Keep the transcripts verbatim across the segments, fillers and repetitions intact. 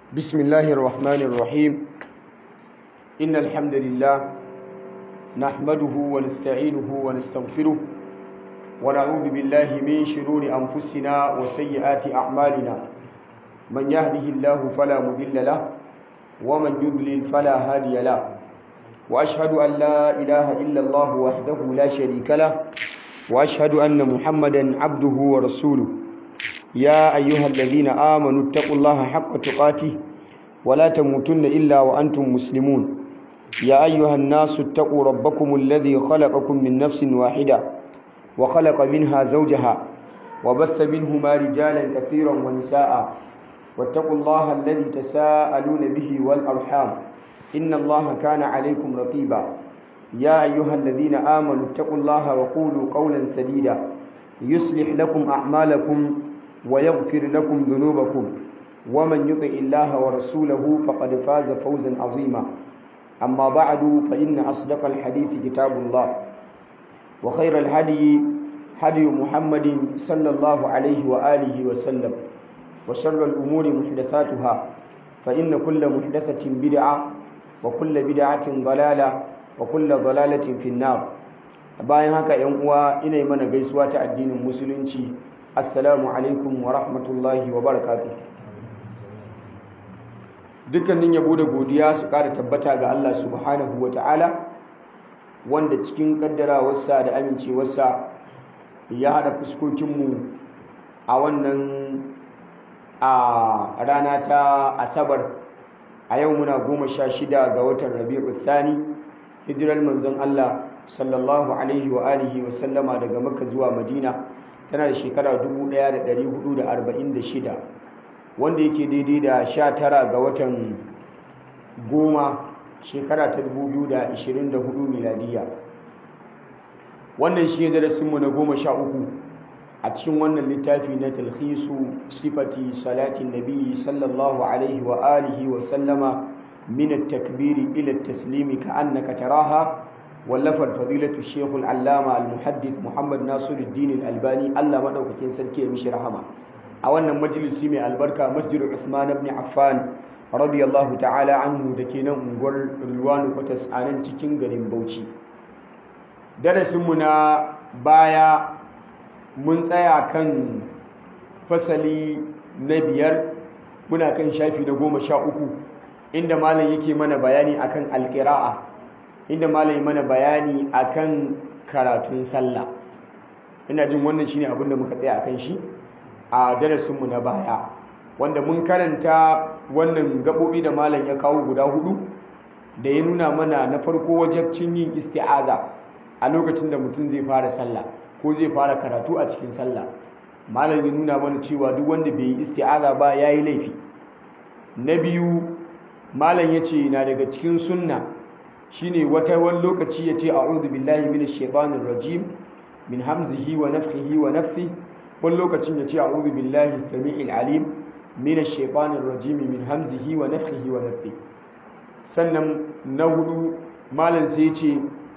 بسم الله الرحمن الرحيم إن الحمد لله نحمده ونستعينه ونستغفره ونعوذ بالله من شرور أنفسنا وسيئات أعمالنا من يهده الله فلا مضل له ومن يضلل فلا هادي له وأشهد أن لا إله إلا الله وحده لا شريك له وأشهد أن محمدا عبده ورسوله يا أيها الذين آمنوا اتقوا الله حق تقاته ولا تموتن إلا وأنتم مسلمون يا أيها الناس اتقوا ربكم الذي خلقكم من نفس واحدة وخلق منها زوجها وبث منهما رجالا كثيرا ونساء واتقوا الله الذي تساءلون به والأرحام إن الله كان عليكم رقيبا يا أيها الذين آمنوا اتقوا الله وقولوا قولا سديدا يصلح لكم أعمالكم ويغفر لكم ذنوبكم ومن يطع الله ورسوله فقد فاز فوزا عظيما أما بعد فإن أصدق الحديث كتاب الله وخير الهدي هدي محمد صلى الله عليه وآله وسلم وشر الأمور محدثاتها فإن كل محدثة بدعة وكل بدعة ضلالة وكل ضلالة في النار bayan haka ‘yan uwa ina yi mana gaisuwa ta addinin musulunci assalamu alaikum wa rahmatullahi wa barakatuh dukkanin yabo da godiya su ƙara tabbata ga Allah subhanahu wa ta'ala wanda cikin ƙaddarawarsa da amincewarsa ya haɗa fuskokinmu a wannan a rana ta asabar a yau muna goma sha shida ga watan rabi'u thani hijirar manzon Allah sallallahu alaihi wa alihi wa sallama daga Makka zuwa Madina tana da shekara dubu ɗaya da ɗari hudu da arba'in da shida wanda yake daidai da sha tara ga watan goma shekara ta dubu biyu da ashirin da hudu miladiya. Wannan shi ne darasinmu na goma sha uku a cikin wannan littafi na talhisu sifati salatin nabi sallallahu alaihi wa alihi wa sallama min at-takbiri ila at-taslimi ka'annaka taraha wallafar fadilatu shekul allama al-muhaddith muhammad nasiruddin al-albani Allah madaukakin sarki ya mishi rahama a wannan majalisi mai albarka masjid Uthman ibn Affan radiyallahu ta'ala anhu dake nan unguwar Rilwanu Kwatas a nan cikin garin Bauchi. Darasin mu na baya mun tsaya kan fasali na biyar muna kan shafi na goma sha uku inda malam yake mana bayani akan al-qira'a inda malami mana bayani akan karatun sallah. Ina jin wannan shine abin da muka tsaya akan shi a darasinmu na baya wanda mun karanta wannan gabobi da malam ya kawo guda hudu da ya nuna mana na farko wajibcin yin isti'aza a lokacin da mutum zai fara sallah ko zai fara karatu a cikin sallah. Malam ya nuna mana cewa duk wanda bai yi isti'aza ba yayi laifi. Na biyu malam ya ce na daga cikin sunna shine wata wani lokaci ya ce a'udhu billahi minash shaitanir rajim min hamzihi wa nafthihi wa nafthi wani lokacin ya ce a'udhu billahi samii'il alim minash shaitanir rajim min hamzihi wa nafthihi wa nafthi. Sannan na hudu malam sai ya ce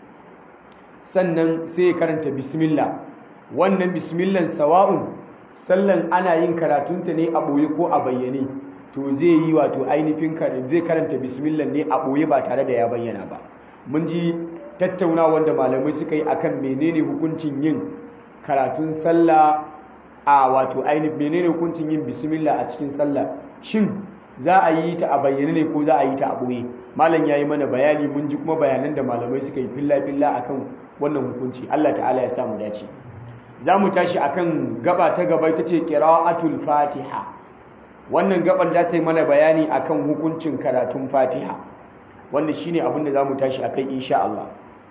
sannan sai ya karanta bismillah. Wannan bismillah sawa'un sallan ana yin karatunta ne a boye ko a bayyane to zai yi wato ainihin zai karanta bismillah ne a ɓoye ba tare da ya bayyana ba. Mun ji tattauna wanda malamai suka yi akan menene hukuncin yin karatun sallah a wato ainihin menene hukuncin yin bismillah a cikin sallah, shin za a yi ta a bayyane ne ko za a yi ta a ɓoye. Malam ya yi mana bayani, mun ji kuma bayanan da malamai suka yi filla-filla akan wannan hukunci. Allah ta'ala ya sa mu dace. Za mu tashi akan gaba ta gaba ita ce qira'atul fatiha. Wannan gaban za ta yi mana bayani akan hukuncin karatun Fatiha wanda shine abin da zamu tashi akai insha Allah.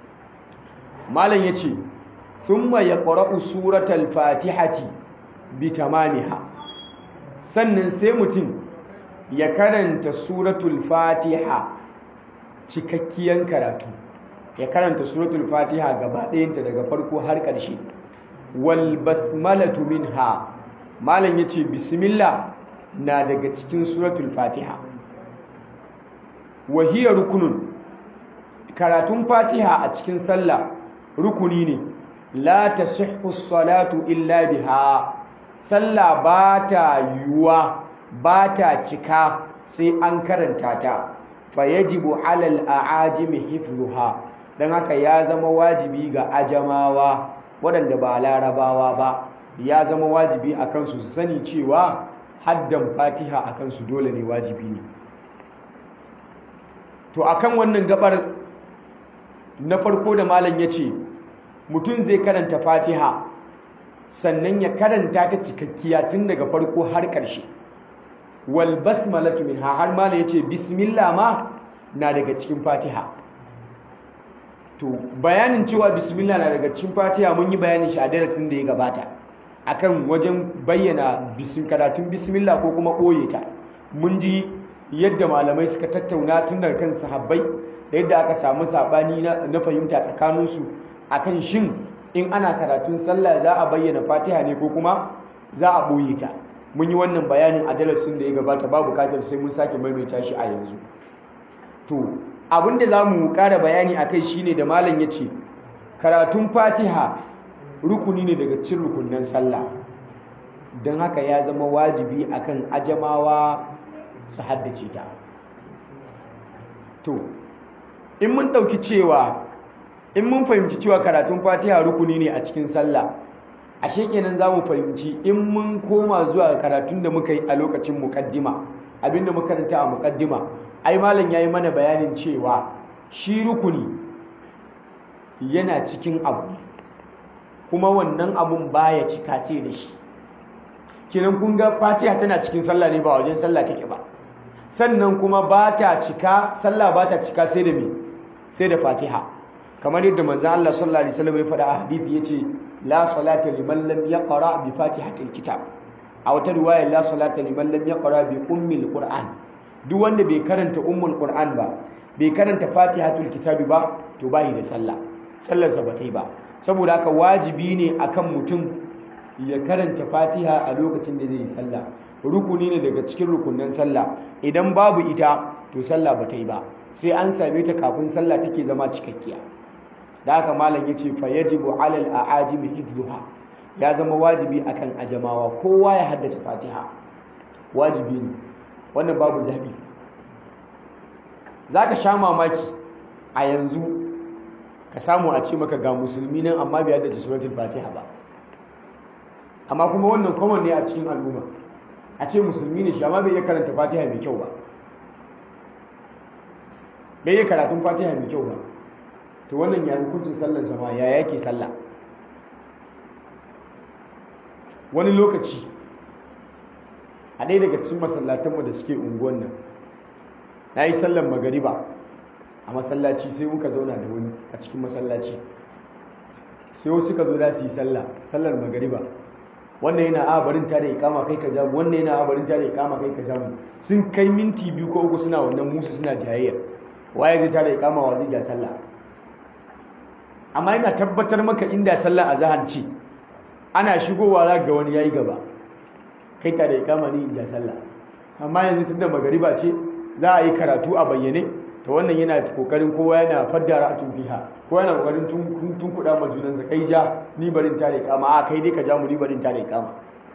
Malam yace thumma yaqra'u suratal fatihati bitamamiha, sannan sai mutum ya karanta suratul Fatiha cikakkiyan karatu, ya karanta suratul Fatiha gaba ɗayanta daga farko har ƙarshe. Wal basmalatu minha, malam yace bismillah na daga cikin suratul Fatiha. Wahiyar rukunun, karatun Fatiha a cikin sallah rukuni ne. La tasihhu salatu illa biha, sallah ba ta yiwuwa ba ta cika sai an karanta ta fa yajibu alal a'ajimi hifzuha dan haka ya zama wajibi ga ajamawa waɗanda ba larabawa ba ya zama wajibi a kansu su sani cewa haddan fatiha a kansu dole ne wajibi ne to akan wannan gabar na farko da malam ya ce mutum zai karanta fatiha sannan ya karanta ta cikakkiya tun daga farko har ƙarshe wal basmalatu minha har malam ya ce bismillah ma na daga cikin fatiha to bayanin cewa bismillah na daga cikin fatiha mun yi bayanin shi a darasin da ya gabata akan wajen bayyana karatun bismillah ko kuma ɓoye ta mun ji yadda malamai suka tattauna tun daga kan sahabbai da yadda aka samu saɓani na fahimta tsakaninsu akan shin in ana karatun sallah za a bayyana fatiha ne ko kuma za a ɓoye ta mun yi wannan bayanin a darasin da ya gabata ba bukatar sai mun sake maimaita shi a yanzu to abinda za mu ƙara bayani a kai shine da malam ya ce karatun fatiha rukuni ne daga cikin rukunin sallah don haka ya zama wajibi akan ajamawa su haddace ta to in mun ɗauki cewa in mun fahimci cewa karatun fatiha rukuni ne a cikin sallah ashe kenan za mu fahimci in mun koma zuwa karatun da muka yi a lokacin muƙaddima abinda muka karanta a muƙaddima ai malam yayi mana bayanin cewa shi rukuni yana cikin abu kuma wannan abun baya cika sai da shi kenan kun ga fatiha tana cikin sallah ne ba wajen sallah take ba sannan kuma ba ta cika sallah ba ta cika sai da me sai da fatiha kamar yadda manzo Allah sallallahu alaihi wasallam ya faɗa a hadisi yace la salata liman lam yaqra bi fatihatil kitab a wata riwaya la salata liman lam yaqra bi ummil qur'an duk wanda bai karanta ummul qur'an ba bai karanta fatihatul kitab ba to bai da sallah sallarsa ba ta yi ba saboda haka wajibi ne akan mutum ya karanta fatiha a lokacin da zai yi sallah rukuni ne daga cikin rukunin sallah idan babu ita to sallah ba ta yi ba sai an same ta kafin sallah take zama cikakkiya da haka malam yace fa yajibu alal a'ajimi hifzuha ya zama wajibi akan ajamawa kowa ya haddace fatiha wajibi ne wannan babu zabi zaka sha mamaki a yanzu ka samu a ce maka ga musulmi nan amma bai haddace suratul fatiha ba amma kuma wannan common ne a cikin al'umma a ce musulmi ne shi amma bai iya karanta fatiha mai kyau ba bai iya karatun fatiha mai kyau ba to wannan ya hukuncin sallar sama ya yake sallah wani lokaci a ɗaya daga cikin masallatanmu da suke unguwan nan na yi sallar magariba a masallaci sai muka zauna da wani a cikin masallaci sai wasu suka zo da su yi sallah sallar magariba wannan yana a barin ta da ikama kai ka jamu wannan yana a barin ta da ikama kai ka jamu sun kai minti biyu ko uku suna wannan musu suna jayayya waye zai ta da ikama wa zai ja sallah amma yana tabbatar maka inda sallah azhar ce ana shigowa za ga wani yayi gaba kai ta da ikama ni in ja sallah amma yanzu tunda magariba ce za a yi karatu a bayyane to wannan yana kokarin kowa yana faddara a tunfiha kowa yana kokarin tun tun kuda ma junansa kai ja ni barin ta da ikama a kai dai ka ja mu ni barin ta da ikama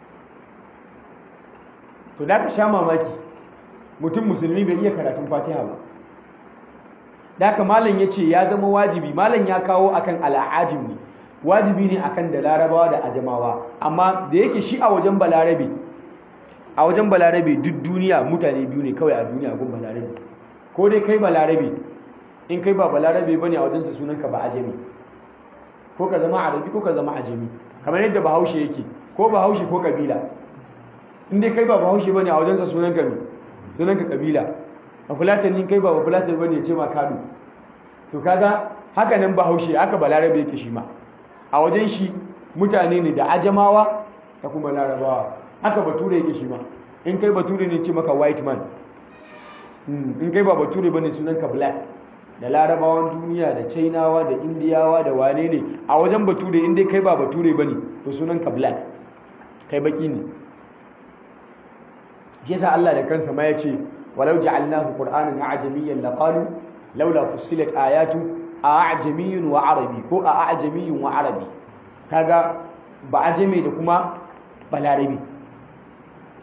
to da ka sha mamaki mutum musulmi bai iya karatun fatiha ba da ka malam ya ce ya zama wajibi malam ya kawo akan al'ajim ne wajibi ne akan da larabawa da ajamawa amma da yake shi a wajen balarabe a wajen balarabe duk duniya mutane biyu ne kawai a duniya gun balarabe ko dai kai balarabe in kai ba balarabe bane a wajensa sunanka ba ajami ko ka zama arabi ko ka zama ajami kamar yadda bahaushe yake ko bahaushe ko kabila in dai kai ba bahaushe bane a wajensa sunanka me sunanka kabila a fulatanin kai ba ba fulatanin bane ya ce ma kadu to kaga haka nan bahaushe haka balarabe yake shi ma a wajen shi mutane ne da ajamawa da kuma larabawa haka bature yake shi ma in kai bature ne ce maka white man in kai ba bature bane sunanka black da larabawan duniya da chainawa da indiyawa da wane ne a wajen bature in dai kai ba bature bane to sunanka black kai baki ne yasa Allah da kansa ma ya ce walau ja'alnahu qur'anan a'jamiyyan laqalu laula fussilat ayatu a'jamiyyun wa arabi ko a'jamiyyun wa arabi kaga ba ajami da kuma balarabi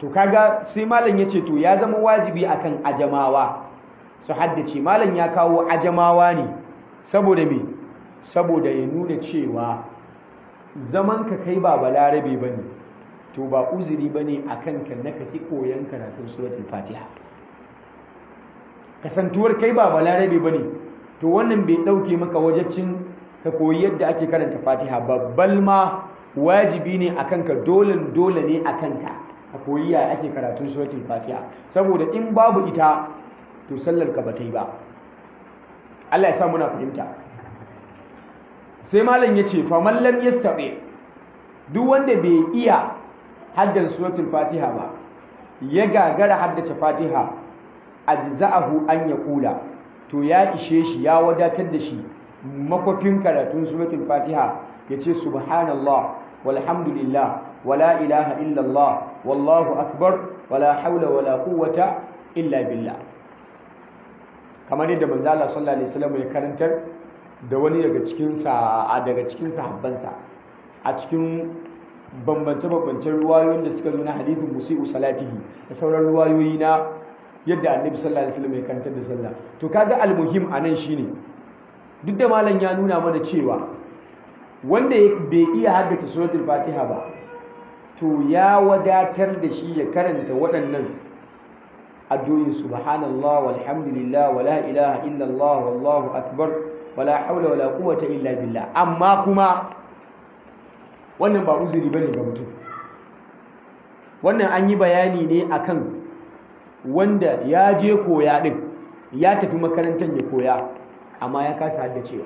to kaga sai malam ya ce to ya zama wajibi akan ajamawa su haddace. Malam ya kawo ajamawa ne saboda me saboda ya nuna cewa zaman ka kai ba balarabe bane to ba uzuri bane akan ka na kake koyan karatun suratul fatiha. Kasantuwar kai ba balarabe bane to wannan bai dauke maka wajibcin ka koyi yadda ake karanta fatiha. Babbal ma wajibi ne akan ka, dole dole ne akan ka ka koyi ya ake karatun suratul fatiha, saboda in babu ita to sallar ka bata yi ba. Allah ya sa muna fahimta. Sai malam yace fa man lam yastati, duk wanda bai iya haddan suratul fatiha ba, ya gagara haddace fatiha, ajza'ahu an yaqula, to ya ishe shi, ya wadatar da shi makwafin karatun suratul fatiha yace subhanallah walhamdulillah wala ilaha illallah wallahu akbar wala haula wala quwwata illa billah. Kamar yadda manzo Allah sallallahu alaihi wasallam ya karantar da wani daga cikin sa daga cikin sahabbansa a cikin bambance-bambancen ruwayoyin da suka zo na hadithin musi'u salatihi da sauran ruwayoyi na yadda annabi sallallahu alaihi wasallam ya karantar da sallah. To kaga almuhim anan shine, duk da malam ya nuna mana cewa wanda bai iya haddace suratul fatiha ba to ya wadatar da shi ya karanta waɗannan addu'o'in subhanallah walhamdulillah wala ilaha illallah wallahu akbar wala haula wala quwwata illa billah. Amma kuma wannan ba uzuri bane ga mutum. Wannan an yi bayani ne akan wanda ya je koya din, ya tafi makarantar ya koya amma ya kasa haddacewa,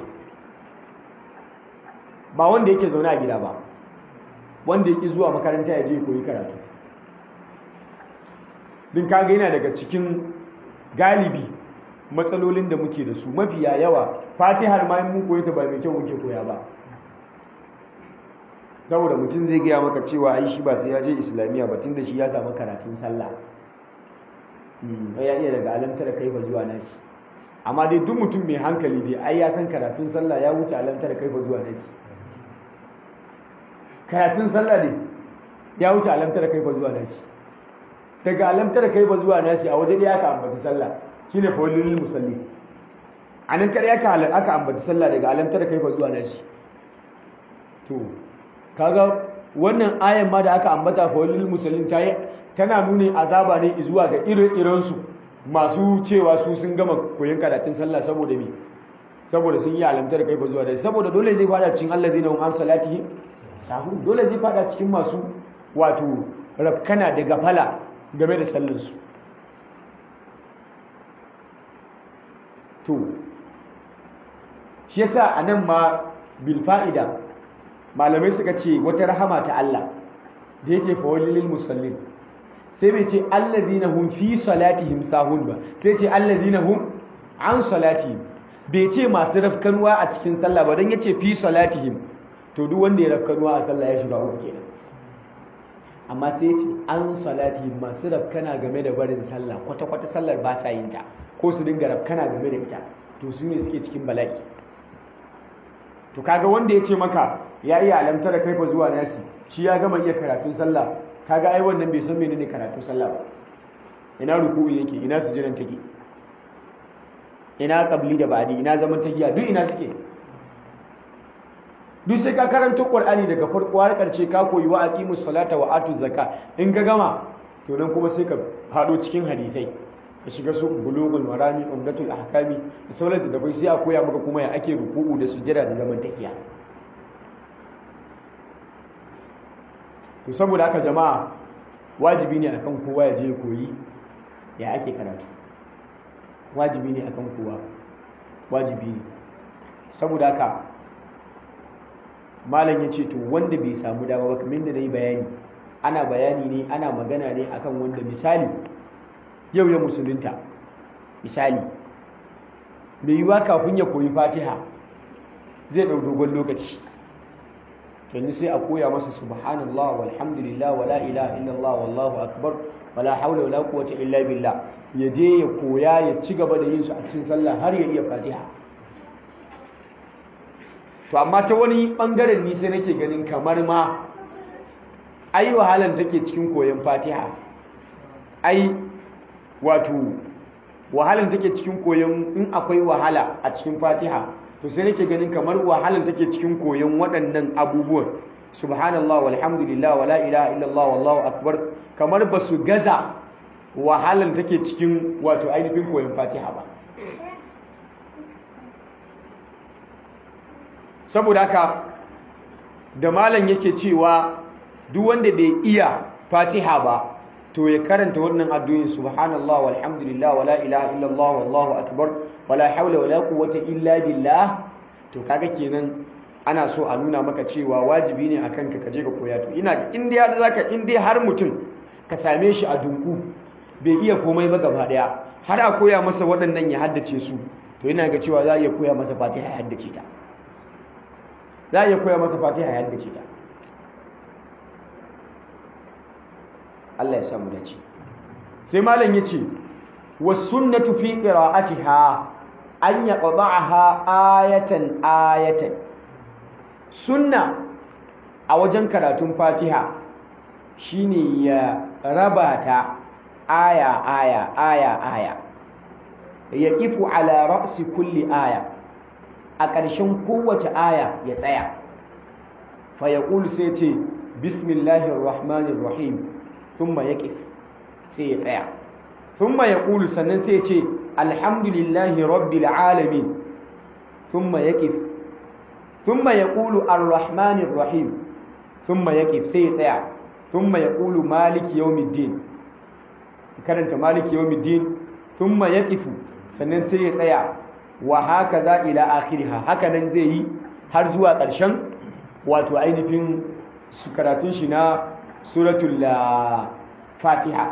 ba wanda yake zaune a gida ba, wanda yake zuwa makaranta ya je koyi karatu. Din kaga yana daga cikin galibi matsalolin da muke da su mafiya yawa, fatihar ma mun koyi ta ba mai kyau muke koya ba. Saboda mutum zai gaya maka cewa ai shi ba sai ya je islamiyya ba, tunda shi ya samu karatun sallah, ya iya daga alamtar kaifa zuwa nasi. Amma dai duk mutum mai hankali dai ai ya san karatun sallah ya wuce alamtar kaifa zuwa nasi. Karatun sallah ne ya wuce alamtar kaifa zuwa nasi. Daga alamtar kaifa zuwa nasi a waje da aka ambaci sallah shine fawailul musalli. Anan kare aka aka ambaci sallah daga alamtar kaifa zuwa nasi. To kaga wannan ayan ma da aka ambata fawailul musallin ta tana nuni azaba ne zuwa ga irin su masu cewa su sun gama koyon karatun sallah saboda me saboda sun yi alamtar kaifa zuwa nasi. Saboda dole zai fada cikin allazina hum an salatihim sahun, dole zai fada cikin masu wato rafkana da gafala game da sallarsu. To shi yasa anan ma bil fa'ida malamai suka ce wata rahama ta Allah da yake fawailil musallin, sai bai ce alladhina hum fi salatihim sahun ba, sai ce alladhina hum an salatihim. Bai ce masu rafkanuwa a cikin sallah ba, dan yace fi salatihim to duk wanda ya rafkanuwa a sallah ya shiga uku kenan. Amma sai ce an salatihim, masu rafkana game da barin sallah, kwata-kwata sallar ba sa yin ta ko su dinga rafkana game da ita, to su ne suke cikin bala'i. To kaga wanda ya ce maka ya iya alamtar kaifa zuwa nasi, shi ya gama iya karatun sallah, kaga ai wannan bai san menene karatun sallah ba. Ina ruku'i yake, ina sujudan take, ina qabli da ba'di, ina zaman tahiyya, duk ina suke. Duk sai ka karanta Qur'ani daga farko har ƙarshe, ka koyi wa aqimus salata wa atuz zakka. In ka gama to nan kuma sai ka fado cikin hadisai, ka shiga su bulughul marami, umdatul ahkami da sauran da bai, sai a koya maka kuma ya ake ruku'u da sujjada da zaman tahiyya. To saboda haka jama'a, wajibi ne akan kowa ya je koyi ya ake karatu. Wajibi ne akan kowa, wajibi ne. Saboda haka malam ya ce to wanda bai samu dama ba, kamar da nayi bayani, ana bayani ne, ana magana ne akan wanda misali yau ya musulunta, misali mai yiwuwa kafin ya koyi fatiha zai ɗau dogon lokaci, to sai a koya masa subhanallah walhamdulillah wala ilaha illallah wallahu akbar wala haula wala quwwata illa billah, ya je ya koya ya ci gaba da yin su a cikin sallah har ya iya fatiha. To amma ta wani bangaren ni sai nake ganin kamar ma ai wahalan take cikin koyon fatiha ai wato wahalan take cikin koyon in akwai wahala a cikin Fatiha to sai nake ganin kamar wahalan take cikin koyon waɗannan abubuwan subhanallah walhamdulillah wala ilaha illallah wallahu akbar kamar basu gaza wahalan take cikin wato ainihin koyon Fatiha ba. Saboda haka da malam yake cewa duk wanda bai iya Fatiha ba to ya karanta wannan addu'o'in subhanallah walhamdulillah wala ilaha illallah wallahu akbar wala haula wala quwwata illa billah, to kaga kenan ana so a nuna maka cewa wajibi ne akan ka kaje ka koya. To ina in dai har zaka in dai har mutum ka same shi a dunku bai iya komai ba gaba daya har a koya masa waɗannan ya haddace su, to ina ga cewa za a iya koya masa Fatiha ya haddace ta za a iya koya masa Fatiha ya haddace ta. Allah ya samu dace. Sai malam yace was sunnatu fi qira'atiha an yaqda'aha ayatan ayatan. Sunna a wajen karatun Fatiha shine ya raba ta aya aya aya aya, ya ifu ala ra'si kulli aya, a ƙarshen kowace aya ya tsaya fa yaqulu sai ce bismillahir rahmanir rahim thumma yaqif sai ya tsaya, thumma yaqulu sannan sai ya ce alhamdulillahi rabbil alamin thumma yaqif, thumma yaqulu arrahmanir rahim thumma yaqif sai ya tsaya, thumma yaqulu maliki yawmiddin karanta maliki yawmiddin thumma yaqifu sannan sai ya tsaya, wa hakaza ila akhiriha, haka nan zai yi har zuwa ƙarshen wato ainihin su karatun shi na suratul Fatiha.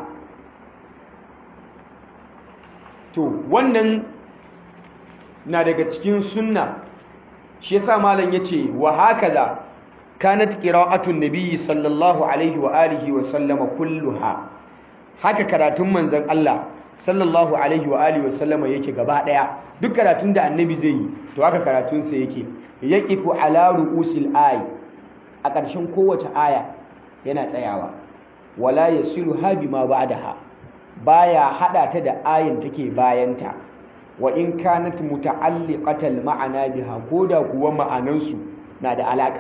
To wannan na daga cikin sunna, shi yasa malam yace wa hakaza kanat qira'atun nabiyyi sallallahu alaihi wa alihi wa sallama kulluha, haka karatun manzon Allah sallallahu alaihi wa alihi wa sallama yake gaba daya. Duk karatun da annabi zai yi to haka karatun sa yake, yaqifu ala ru'usil ay, a ƙarshen kowace aya yana tsayawa, wala yasiluha bima ba'daha, baya hada ta da ayin take bayanta, wa in kanat muta'alliqatal ma'ana biha, koda kuwa ma'anansu na da alaka.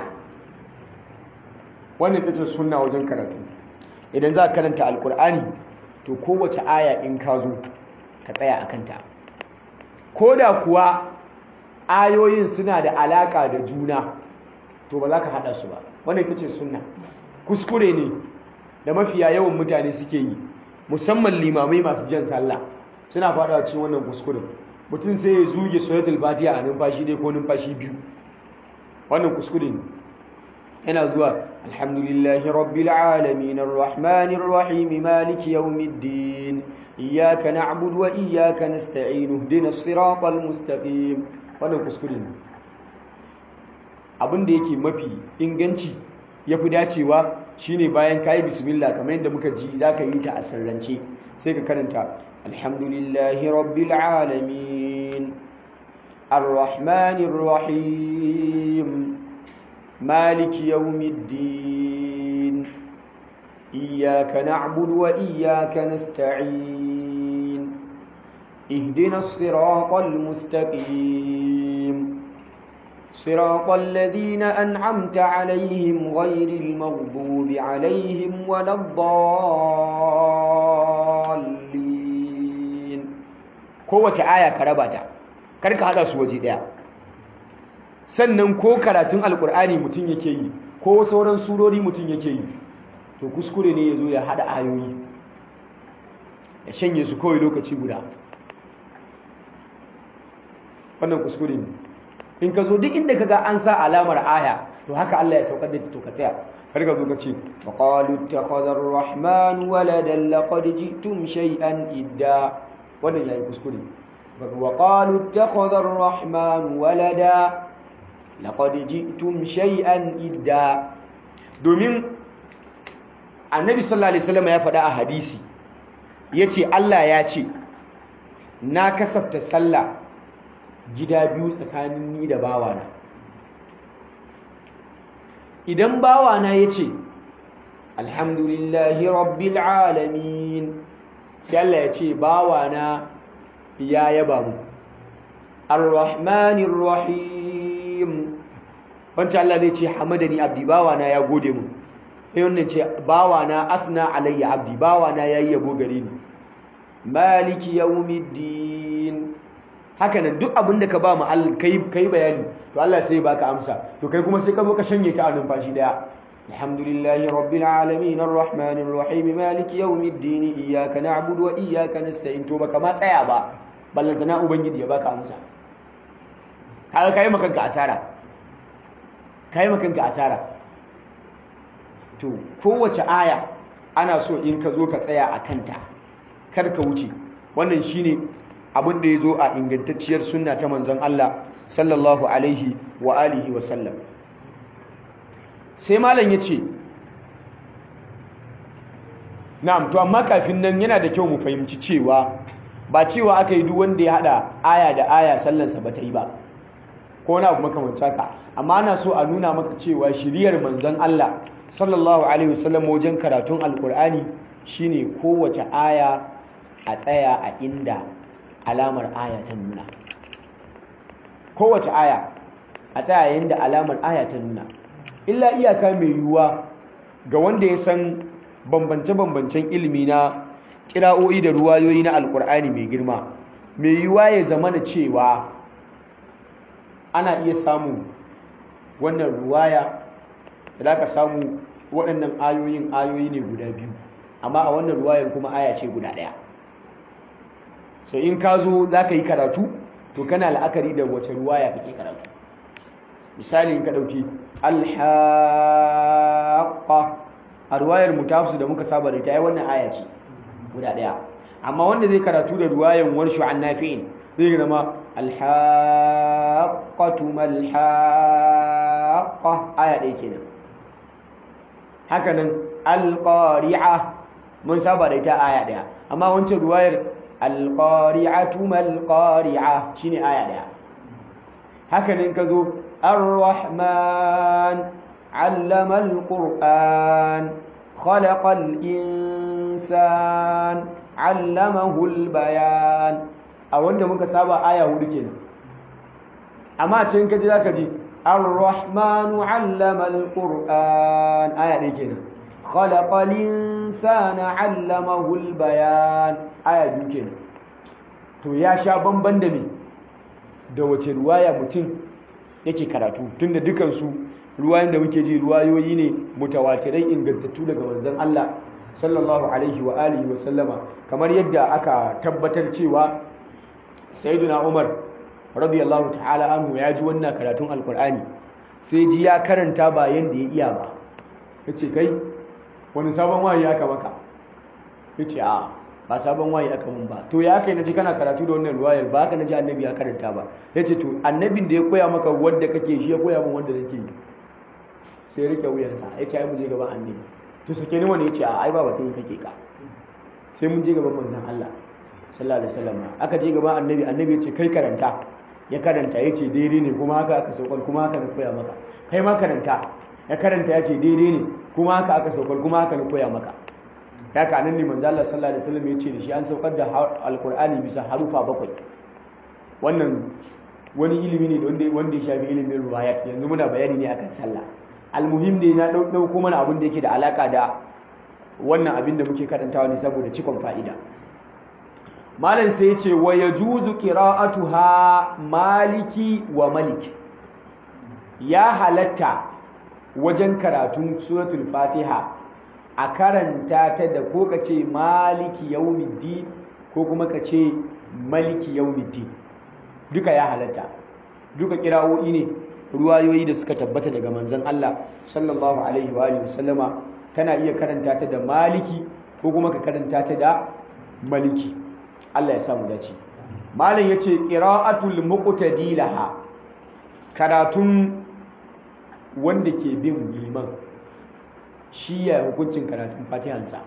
Wannan tace sunna wajen karatu. Idan za ka karanta alqur'ani to kowace aya in ka zo ka tsaya akan ta, koda kuwa ayoyin suna da alaka da juna to ba za ka hada su ba. Wannan tace sunna. Kuskure ne da mafiya yawan mutane suke yi, musamman limamai masu jan sallah suna fada cikin wannan kuskure. Mutum sai ya zuge suratul Fatiha a numfashi dai ko numfashi biyu, wannan kuskure ne. Yana zuwa alhamdulillahi rabbil alamin arrahmanir rahim maliki yawmiddin iyyaka na'budu wa iyyaka nasta'in ihdinas siratal mustaqim, wannan kuskure ne. Abin da yake mafi inganci yafi dacewa shine bayan kayi bismillah kamar yadda muka ji zaka yi ta a sirrance, sai ka karanta alhamdulillahi rabbil alamin arrahmanir rahim maliki yawmiddin iyyaka na'budu wa iyyaka nasta'in ihdinas siratal mustaqim siratal ladzina an'amta 'alaihim ghairil maghdubi 'alaihim waladdallin. Kowace aya ka raba ta, kar ka hada su waje daya. Sannan ko karatun alkur'ani mutum yake yi ko sauran surori mutum yake yi, to kuskure ne yazo ya hada ayoyi ya shanye su kawai lokaci guda, wannan kuskure ne. In ka zo duk inda kaga an sa alamar aya to haka Allah ya saukar da ta, to ka tsaya har ka zo ka ce wa qalu ittakhadha ar-rahman waladan laqad ji'tum shay'an idda, wannan yayi kuskure. wa qalu ittakhadha ar-rahman walada laqad ji'tum shay'an idda, domin annabi sallallahu alaihi wasallam ya faɗa a hadisi yace Allah ya ce na kasafta sallah gida biyu tsakanin ni da bawana. Idan bawana yace alhamdulillahi rabbil alamin sai Allah ya ce bawana ya yaba mu ar-rahmanir rahim wancan Allah zai ce hamadani abdi bawana ya gode mu sai wannan ce bawana asna alayya abdi bawana yayi yabo gare ni maliki yawmiddin haka nan duk abin da ka ba mu Allah kai kai bayani to Allah sai baka amsa to kai kuma sai ka zo ka shanye ta a numfashi daya alhamdulillahi rabbil alamin arrahmanir rahim maliki yawmiddin iyyaka na'budu wa iyyaka nasta'in to baka ma tsaya ba ballantana ubangiji ya baka amsa kaga kai maka ga asara kai maka ga asara to kowace aya ana so in ka zo ka tsaya a kanta kar ka wuce wannan shine abin da ya zo a ingantacciyar sunna ta manzon Allah sallallahu alaihi wa alihi wa sallam sai malam ya ce na'am to amma kafin nan yana da kyau mu fahimci cewa ba cewa aka yi duk wanda ya hada aya da aya sallansa ba ta yi ba ko wani abu makamancin haka amma ana so a nuna maka cewa shiriyar manzon Allah sallallahu alaihi wasallam wajen karatun alkur'ani shine kowace aya a tsaya a inda alamar aya ta nuna kowace aya a tsaya inda alamar aya ta nuna illa iyaka mai yiwuwa ga wanda ya san bambance-bambancen ilimi na kira'o'i da ruwayoyi na alkur'ani mai girma mai yiwuwa ya zama na cewa ana iya samun wannan ruwaya da za ka samu waɗannan ayoyin ayoyi ne guda biyu amma a wannan ruwayar kuma aya ce guda ɗaya so in ka zo za ka yi karatu to kana la'akari da wace ruwaya kake karatu misali in ka ɗauki alhaƙa a ruwayar mutafsu da muka saba da ita ai wannan aya ce guda ɗaya amma wanda zai karatu da ruwayar warshu an nafi'in zai zama alhaƙatu malhaƙa aya ɗaya kenan haka nan alƙari'a mun saba da ita aya ɗaya amma wancan ruwayar alƙari'atu malƙari'a shine aya ɗaya haka nan ka zo ar-rahman allama al-qur'an khalaqa al-insan allamahu al-bayan a wanda muka saba aya hudu kenan amma can kaji zaka ji ar-rahmanu allama al-qur'an aya ɗaya kenan khalaqa al-insana allamahu al-bayan aya biyu kenan to ya sha bamban da me da wace ruwaya mutum yake karatu tunda dukan su ruwayoyin da muke ji ruwayoyi ne mutawatirai ingantattu daga manzon Allah sallallahu alaihi wa alihi wa sallama kamar yadda aka tabbatar cewa sayyiduna Umar radiyallahu ta'ala anhu ya ji wannan karatun alkur'ani sai ji ya karanta ba yanda ya iya ba yace kai wani sabon wahayi aka maka yace a ba sabon wahayi aka mun ba to ya kai naji kana karatu da wannan ruwayar ba haka naji annabi ya karanta ba yace to annabin da ya koya maka wanda kake shi ya koya min wanda nake yi sai rike wuyansa yace ai mu je gaban annabi to sake ni wani yace a ai ba batun sake ka sai mun je gaban manzon Allah sallallahu alaihi wasallam aka je gaban annabi annabi yace kai karanta ya karanta yace daidai ne kuma haka aka saukar kuma haka na koya maka kai ma karanta ya karanta yace daidai ne kuma haka aka saukar kuma haka na koya maka haka nan ne manzo Allah sallallahu alaihi wasallam yace da shi an saukar da alqur'ani bisa harufa bakwai wannan wani ilimi ne wanda wanda ya shafi ilimin riwayat yanzu muna bayani ne akan sallah almuhim ne na dauko mana abin da yake da alaka da wannan abin da muke karantawa ne saboda cikon fa'ida malam sai yace wa yajuzu qira'atuha maliki wa malik ya halatta wajen karatun suratul fatiha a karanta ta da ko kace maliki yawmiddin ko kuma kace maliki yawmiddin duka ya halatta duka kira'o'i ne ruwayoyi da suka tabbata daga manzon Allah sallallahu alaihi wa alihi wasallama kana iya karanta ta da maliki ko kuma ka karanta ta da maliki Allah ya samu dace malam yace qira'atul muqtadi laha karatun wanda ke bin liman shi ya hukuncin karatun fatihansa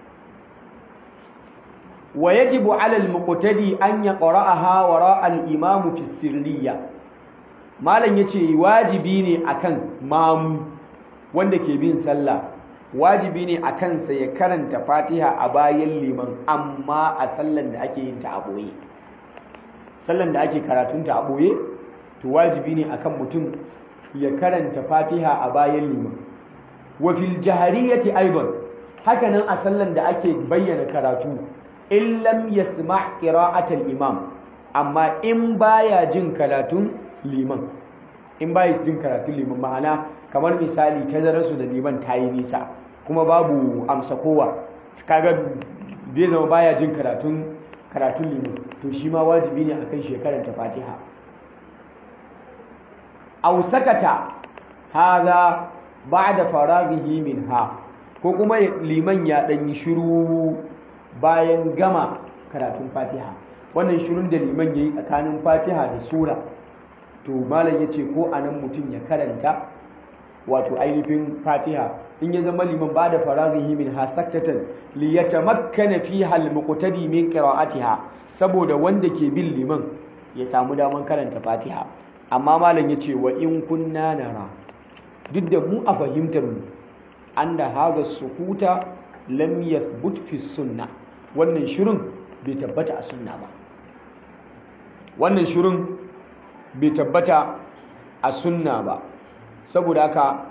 wa yajibu 'ala al-muqtadi an yaqra'aha wara al-imam fi sirriyya malam yace wajibi ne akan mamu wanda ke bin sallah wajibi ne a kansa ya karanta Fatiha a bayan liman amma a sallan da ake yin ta a boye sallan da ake karatunta a boye to wajibi ne akan mutum ya karanta Fatiha a bayan liman wa fil jahariyati aidan hakanan a sallan da ake bayyana karatu in lam yasma' qira'atal imam amma in baya jin karatun liman in baya jin karatun liman ma'ana kamar misali tazararsu da liman ta yi nisa kuma babu amsa kowa kaga bai zama baya jin karatun karatun liman to shi ma wajibi ne akan shi ya karanta Fatiha aw sakata hadha ba'da faraghihi minha ko kuma liman ya dan yi shiru bayan gama karatun Fatiha wannan shirun da liman yayi tsakanin Fatiha da sura to malam yace ko anan mutum ya karanta wato ainihin Fatiha in ya zama liman ba da faraghihi min hasaktatan li yatamakkana fiha al-muqtadi min qira'atiha saboda wanda ke bin liman ya samu daman karanta Fatiha amma malam yace wa in kunna nara duk da mu a fahimtar mu anda haga sukuta lam yathbut fi sunna wannan shirin bai tabbata a sunna ba wannan shirin bai tabbata a sunna ba saboda haka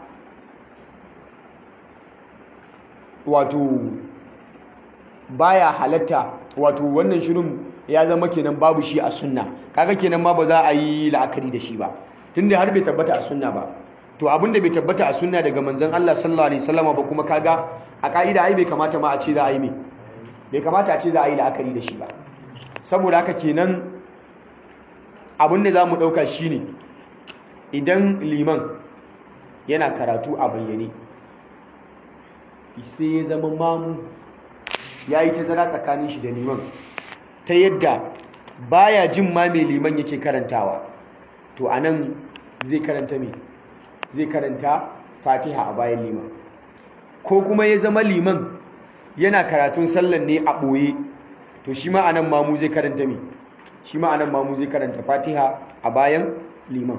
wato baya halatta wato wannan shirin ya zama kenan babu shi a sunna kaga kenan ma ba za a yi la'akari da shi ba tunda har bai tabbata a sunna ba to abinda bai tabbata a sunna daga manzon Allah sallallahu alaihi wasallam ba kuma kaga a kaida ai bai kamata ma a ce za a yi me bai kamata a ce za a yi la'akari da shi ba saboda haka kenan abinda zamu dauka shine idan liman yana karatu a bayyane sai ya zama mamu ya yi tazara tsakanin shi da liman ta yadda baya jin ma mai liman yake karantawa to anan zai karanta me zai karanta Fatiha a bayan liman ko kuma ya zama liman yana karatun sallan ne a ɓoye to shi ma anan mamu zai karanta me shi ma anan mamu zai karanta Fatiha a bayan liman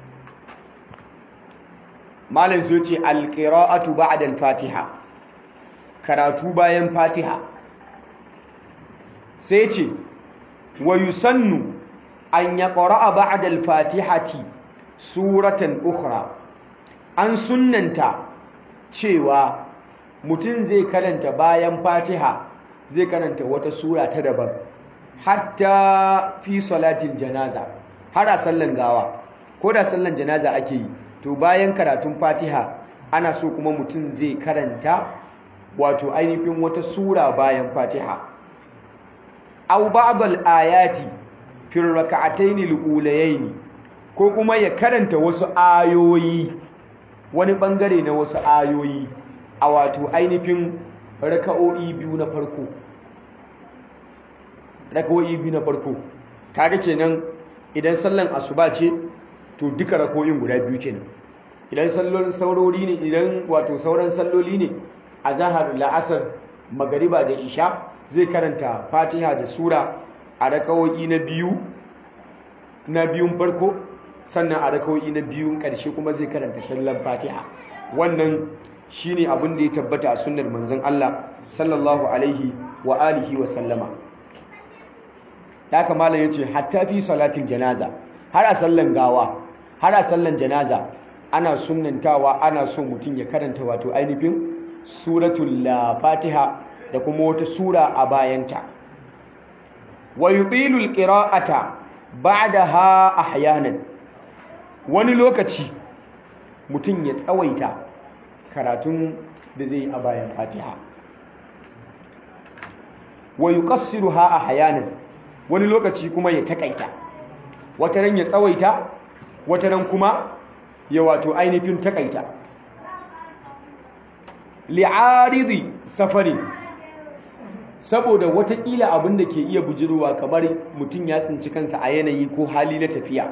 malam sai ce alqira'atu ba'da al-Fatiha karatu bayan Fatiha sai ce wa yusannu an yaqra'a ba'da al-Fatihati suratan ukhra an sunnanta cewa mutum zai karanta bayan Fatiha zai karanta wata sura ta daban hatta fi salatil janaza har a sallan gawa ko da sallan janaza ake yi to bayan karatun Fatiha ana so kuma mutum zai karanta wato ainihin wata sura bayan Fatiha aw ba'd al-ayati fi rak'atayn al-ulayayn ko kuma ya karanta wasu ayoyi wani bangare na wasu ayoyi a wato ainihin raka'o'i biyu na farko raka'o'i biyu na farko kaga kenan idan sallan asuba ce to duka rako'in guda biyu kenan idan sallolin saurori ne idan wato sauran salloli ne azhar la'asar magariba da isha zai karanta Fatiha da sura a rakawoyi na biyu na biyun farko sannan a rakawoyi na biyun karshe kuma zai karanta sallar Fatiha wannan shine abin da ya tabbata a sunnar manzon Allah sallallahu alaihi wa alihi wa sallama haka malam yace hatta fi salatil janaza har a sallan gawa har a sallan janaza ana sunnantawa ana so mutum ya karanta wato ainihin suratul Fatiha da kuma wata sura a bayanta wa yutilu alqira'ata ba'daha ahyanan wani lokaci mutum ya tsawaita karatun da zai a bayan Fatiha wa yuqassiruha ahyanan wani lokaci kuma ya takaita wataran ya tsawaita wataran kuma ya wato ainihin takaita li'aridi safarin saboda watakila abin da ke iya bujirwa kamar mutum ya tsinci kansa a yanayi ko hali na tafiya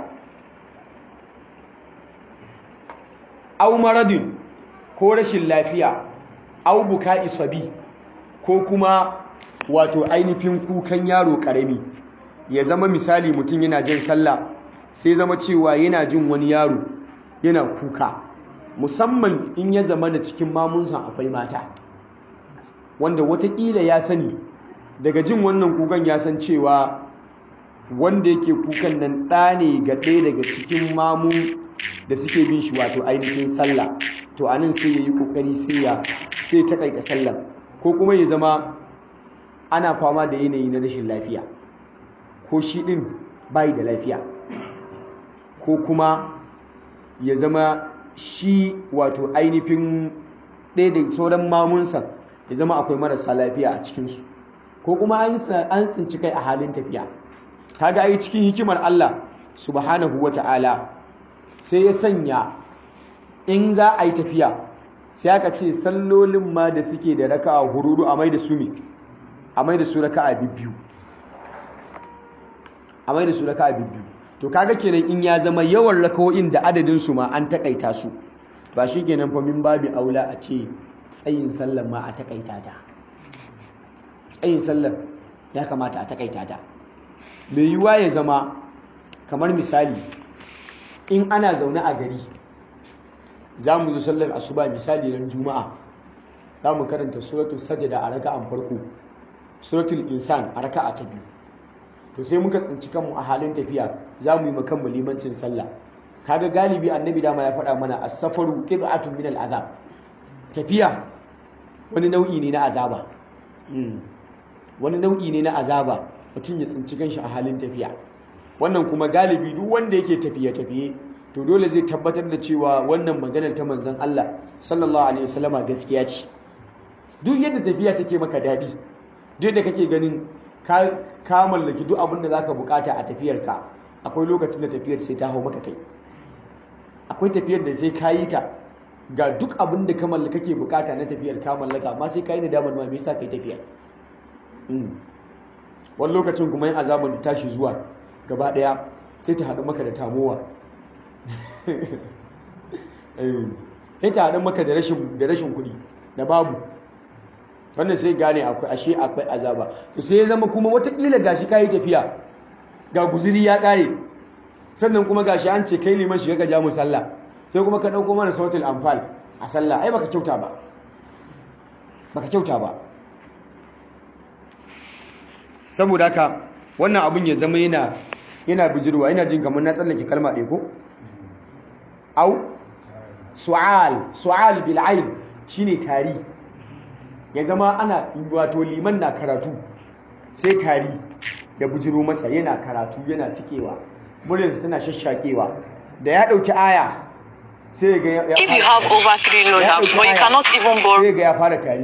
au maradin ko rashin lafiya au buka'i sabi ko kuma wato ainihin kukan yaro karami ya zama misali mutum yana jin sallah sai zama cewa yana jin wani yaro yana kuka musamman in ya zama da cikin mamunsa akwai mata wanda watakila ya sani daga jin wannan kukan ya san cewa wanda yake kukan nan ɗa ne ga ɗaya daga cikin mamu da suke bin shi wato ainihin sallah, to anan sai ya yi ƙoƙari sai ya sai ta ƙaƙa sallah, ko kuma ya zama ana fama da yanayi na rashin lafiya ko shi ɗin bai da lafiya, ko kuma ya zama shi wato ainihin ɗaya da sauran mamunsa ya zama akwai marasa lafiya a cikinsu, ko kuma an tsinci kai a halin tafiya. Kaga ai cikin hikimar Allah subhanahu wata'ala sai ya sanya in za a yi tafiya sai aka ce sallolin ma da suke da raka'a hurudu a mai da su ne a mai da su raka'a bibbiyu a mai da su raka'a bibbiyu to kaga kenan in ya zama yawan raka'o'in da adadin su ma an takaita su, ba shi kenan fa min babi aula a ce tsayin sallar ma a takaita ta tsayin sallar ya kamata a takaita ta. mai yiwuwa ya zama kamar misali in ana zaune a gari za mu zo sallar asuba misali ran juma'a za mu karanta suratul sajda a raka'an farko, suratul insan a raka'a ta biyu, to sai muka tsinci kanmu a halin tafiya za mu yi makan limancin sallah. kaga galibi annabi dama ya faɗa mana as-safaru qit'atun min al-azab, tafiya wani nau'i ne na azaba wani nau'i ne na azaba mutum ya tsinci kanshi a halin tafiya. Wannan kuma galibi duk wanda yake tafiye-tafiye to dole zai tabbatar da cewa wannan maganar ta manzon Allah sallallahu alaihi wasallama gaskiya ce. Duk yadda tafiya take maka daɗi, duk yadda kake ganin ka ka mallaki duk abin da zaka bukata a tafiyarka, akwai lokacin da tafiyar sai ta hau maka kai. Akwai tafiyar da sai ka yi ta ga duk abin da ka mallaka kake bukata na tafiyar ka mallaka, amma sai ka yi nadamar ma me yasa kai tafiyar. Wani lokacin kuma yin azabar da tashi zuwa gaba daya sai ta haɗu maka da tamowa sai ta haɗu maka da rashin kuɗi da babu, wannan sai gane akwai ashe akwai azaba. To sai ya zama kuma watakila gashi kayi tafiya ga guzuri ya ƙare, sannan kuma gashi an ce kai liman shiga ka ja mu sallah, sai kuma ka ɗauko mana sautul anfal a sallah, ai baka kyauta ba baka kyauta ba saboda haka wannan abin ya zama yana yana bijirwa. Ina jin kamar na tsallake kalma ɗaya ko au su'al su'al bil ayn shine tari, ya zama ana wato liman na karatu sai tari ya bijiro masa, yana karatu yana cikewa, muryarsa tana shashakewa, da ya dauki aya sai ga ya if you have over three loaders but you cannot even borrow, sai ga ya fara tari.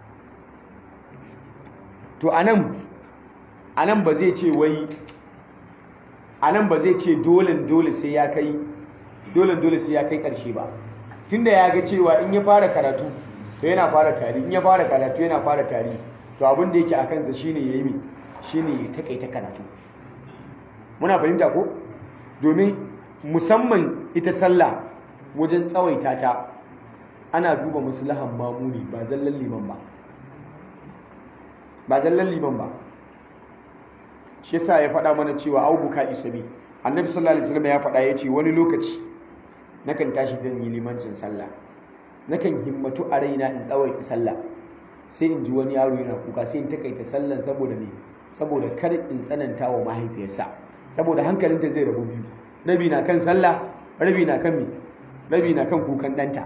To anan anan ba zai ce wai anan ba zai ce dole dole sai ya kai dole dole sai ya kai karshe ba, tunda ya ga cewa in ya fara karatu to yana fara tari, in ya fara karatu yana fara tari, to abin da yake a kansa shine yayi mi shine ya takaita karatu. Muna fahimta ko? Domin musamman ita sallah wajen tsawaita ta ana duba maslahan mamuni ba zallan liman ba ba zallan liman ba shi yasa ya faɗa mana cewa au buka isabi. Annabi sallallahu alaihi wasallam ya faɗa yace wani lokaci nakan tashi dan yi limancin sallah, nakan himmatu a raina in tsawaita sallah, sai in ji wani yaro yana kuka sai in takaita sallan saboda me saboda kar in tsananta wa mahaifiyarsa, saboda hankalinta zai rabu biyu, rabi na kan sallah rabi na kan me rabi na kan kukan danta.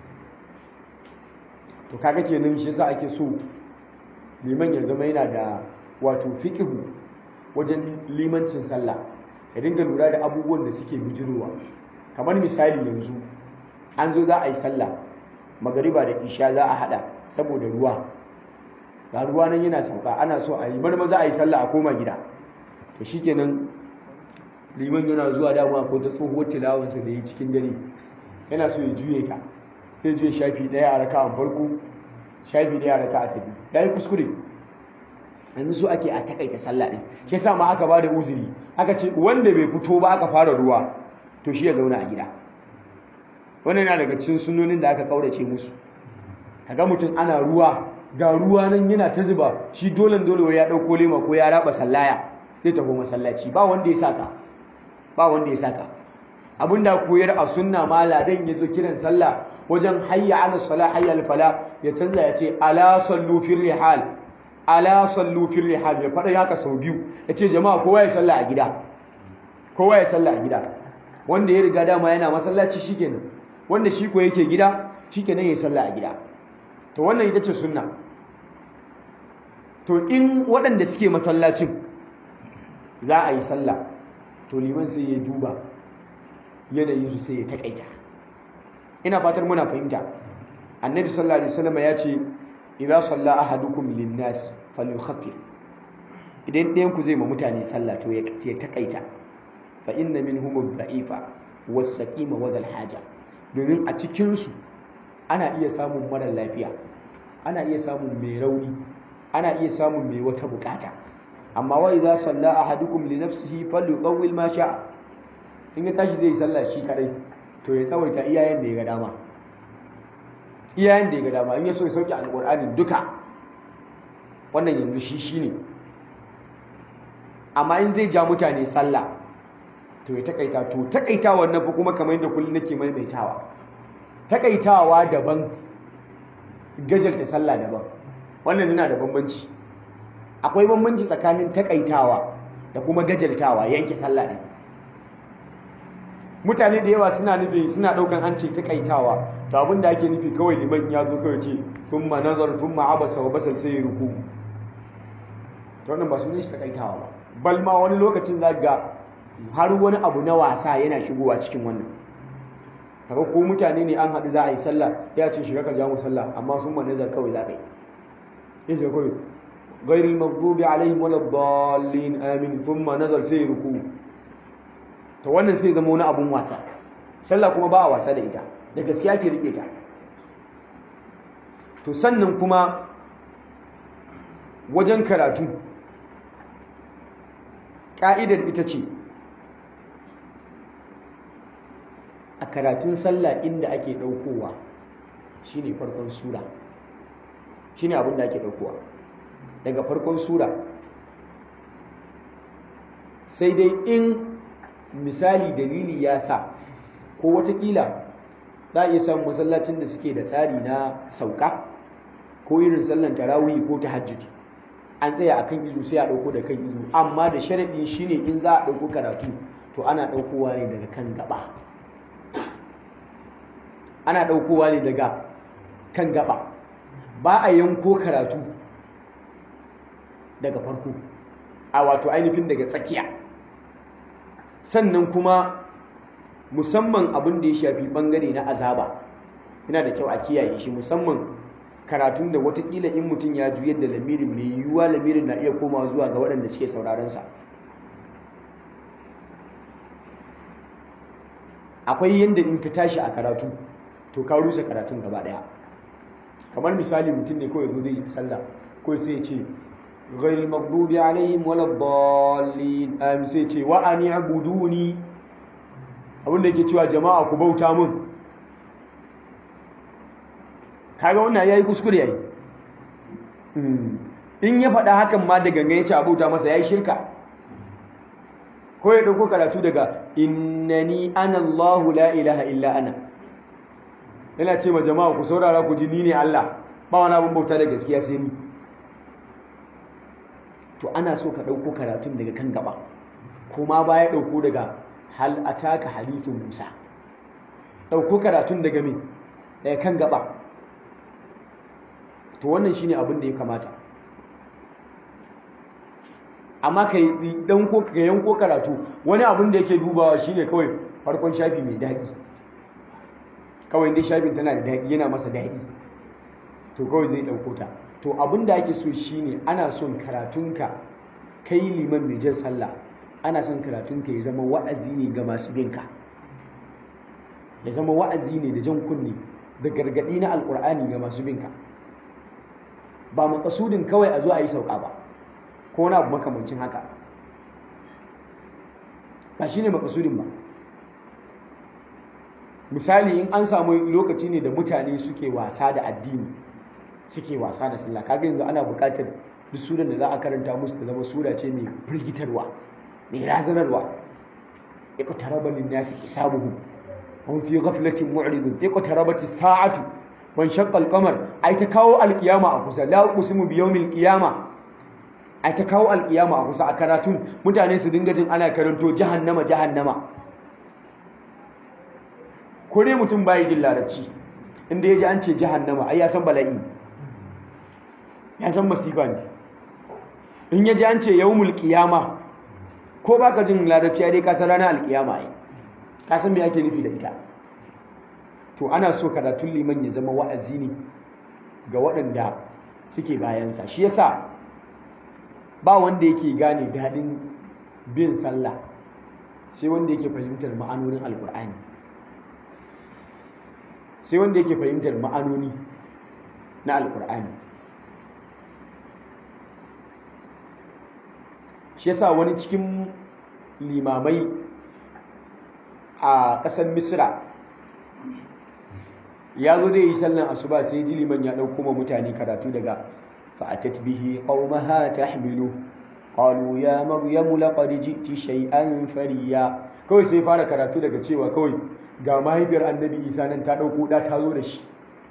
to kaga kenan shi yasa ake so liman ya zama yana da wato fiqhu wajen limancin sallah, ka dinga lura da abubuwan da suke bijirowa. Kamar misali yanzu an zo za a yi sallah magariba da isha za a hada saboda ruwa, ga ruwa nan yana sauka, ana so a yi marma za a yi sallah a koma gida, to shikenan liman yana zuwa dama ko ta tsohuwar tilawarsa da yi cikin dare yana so ya juye ta, sai juye shafi daya a raka'an farko shafi daya a raka'a ta biyu, ya yi kuskure. yanzu so ake a takaita sallah din, shi yasa ma aka bada uzuri aka ce wanda bai fito ba aka fara ruwa to shi ya zauna a gida. wannan yana daga cikin sunnonin da aka kaurace musu. kaga mutum ana ruwa ga ruwa nan yana ta zuba, shi dolen dole ya dauko lema ko ya raba sallaya sai tafi masallaci, ba wanda ya saka ba wanda ya saka abinda koyar a sunna ma ladan yazo kiran sallah wajen hayya ala salah hayya al fala ya canza ya ce ala sallu fil rihal ala sallu fil rihal ya fada haka sau biyu ya ce jama'a kowa ya salla a gida kowa ya salla a gida wanda ya riga dama yana masallaci shikenan wanda shi ko yake gida shikenan ya salla a gida to wannan ita ce sunna to in waɗanda suke masallacin za a yi sallah to liman sai ya duba yanayin su sai ya takaita ina fatar muna fahimta annabi sallallahu alaihi wasallam ya ce idza salla ahadukum lin-nas falyukhaffif idan ɗayan ku zai ma mutane sallah to ya takaita fa inna minhum ad-da'ifa was-saqima wa dhal-haja domin a cikin su ana iya samun mara lafiya ana iya samun mai rauni ana iya samun mai wata bukata amma wa idza salla ahadukum li nafsihi falyutawwil ma sha'a in ya tashi zai sallah shi kadai to ya tsawaita iyayen da ya ga dama iyayen da ya ga dama in ya so ya sauke alqur'ani duka wannan yanzu shi shine amma in zai ja mutane sallah to ya takaita to takaita wannan fa kuma kamar yadda kullun nake maimaitawa takaitawa daban gajarta sallah daban wannan yana da bambanci akwai bambanci tsakanin takaitawa da kuma gajartawa yanke sallah ne mutane da yawa suna nufi suna daukan an ce takaitawa to abin da ake nufi kawai liman ya zo kawai ce thumma nazar thumma abasa wa basal sai ya ruku to wannan ba su ne shi takaitawa ba bal ma wani lokacin za ga har wani abu na wasa yana shigowa cikin wannan kaga ko mutane ne an haɗu za a yi sallah ya ce shiga ka ja mu sallah amma sun ma nazar kawai za ka yi yace kawai ghairil maghdubi alaihim waladdallin amin thumma nazar sai ruku to wannan sai zama wani abun wasa sallah kuma ba a wasa da ita da gaskiya ke rike ta to sannan kuma wajen karatu ka'idar ita ce a karatun sallah inda ake daukowa shine farkon sura shine abin da ake daukowa daga farkon sura sai dai in misali dalili ya sa ko watakila za a iya samun masallacin da suke da tsari na sauka ko irin sallan tarawih ko tahajjud an tsaya akan izu sai a dauko da kan izu amma da sharadin shine in za a dauko karatu to ana daukowa ne daga kan gaba ana daukowa ne daga kan gaba ba a yanko karatu daga farko a wato ainihin daga tsakiya sannan kuma musamman abin da ya shafi bangare na azaba yana da kyau a kiyaye shi musamman karatun da watakila in mutum ya juyar da lamirin mai yiwuwa lamirin na iya komawa zuwa ga waɗanda suke saurarensa akwai yadda in ka tashi a karatu to ka rusa karatun gaba ɗaya kamar misali mutum ne kawai zo zai yi sallah ko sai ya ce ghairil maghdubi alaihim waladdallin amin sai ce wa an ya'buduni abin da yake cewa jama'a ku bauta mun kaga wannan yayi kuskure yayi in ya faɗa hakan ma da gangan yace a bauta masa yayi shirka ko ya dauko karatu daga innani ana Allahu la ilaha illa ana yana ce ma jama'a ku saurara ku ji ni ne Allah ba wani abin bauta da gaskiya sai ni to ana so ka ɗauko karatun daga kan gaba kuma baya ɗauko daga hal ataka hadithun Musa ɗauko karatun daga me daga kan gaba to wannan shine abin da ya kamata amma kai dan ko ka yanko karatu wani abin da yake dubawa shine kawai farkon shafi mai daɗi kawai dai shafin tana da daɗi yana masa daɗi to kawai zai ɗauko ta to abin da ake so shine ana son karatunka kai liman mai jan sallah ana son karatunka ya zama wa'azi ne ga masu binka ya zama wa'azi ne da jan kunni da gargadi na alkur'ani ga masu binka ba makasudin kawai a zo a yi sauka ba ko wani abu makamancin haka ba shine makasudin ba misali in an samu lokaci ne da mutane suke wasa da addini suke wasa da sallah kaga yanzu ana buƙatar duk suran da za a karanta musu ta zama sura ce mai firgitarwa mai razanarwa iqtaraba lin-nasi hisabuhum hum fi ghaflatin mu'ridun iqtarabat as-sa'atu wan shaqqa al-qamar ai ta kawo al-qiyama a kusa la uqsimu bi yawmil qiyama ai ta kawo al-qiyama a kusa a karatun mutane su dinga jin ana karanto jahannama jahannama ko dai mutum bai jin larabci inda yaji an ce jahannama ai ya san bala'i ya san masifa ne in yaji an ce yawmul qiyama ko baka jin larabci dai ka san ranar al-qiyama ai ka san me ake nufi da ita to ana so karatun liman ya zama wa'azi ne ga waɗanda suke bayansa shi yasa ba wanda yake gane daɗin bin sallah sai wanda yake fahimtar ma'anonin alkur'ani sai wanda yake fahimtar ma'anoni na alkur'ani shi yasa wani cikin limamai a ƙasar misra ya zo da yi sallan asuba sai ji liman ya ɗauko ma mutane karatu daga fa'atat bihi qaumaha tahmilu qalu ya maryamu laqad ji'ti shay'an fariya kawai sai fara karatu daga cewa kawai ga mahaifiyar annabi isa nan ta ɗauko ɗa ta zo da shi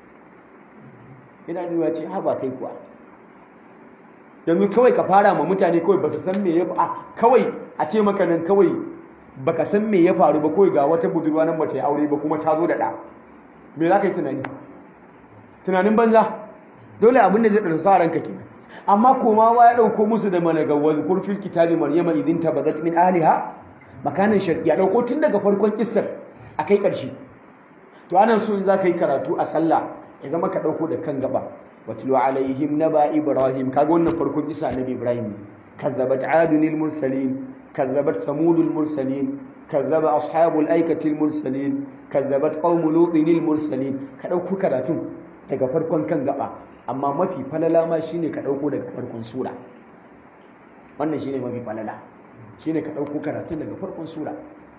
ina nuna ce ha ba kai kuwa yanzu kawai ka fara ma mutane kawai ba su san me ya fa kawai a ce maka nan kawai baka san me ya faru ba kawai ga wata budurwa nan bata yi aure ba kuma ta zo da ɗa me za ka yi tunani tunanin banza dole abin da zai ɗarsu sa ranka kenan amma komawa ya ɗauko musu da managawar kurfin kitabi maryama idin tabadat min aliha makanin sharqiya ɗauko tun daga farkon kissar a kai ƙarshe to ana so in za ka yi karatu a sallah ya zama ka ɗauko da kan gaba watlu alaihim naba ibrahim kaga wannan farkon kissa annabi ibrahim kazzabat adunil mursalin kazzabat samudul mursalin kazzaba ashabul aikatil mursalin kazzabat qaumul lutinil mursalin ka dauko karatun daga farkon kan gaba amma mafi falala ma shine ka dauko daga farkon sura wannan shine mafi falala shine ka dauko karatun daga farkon sura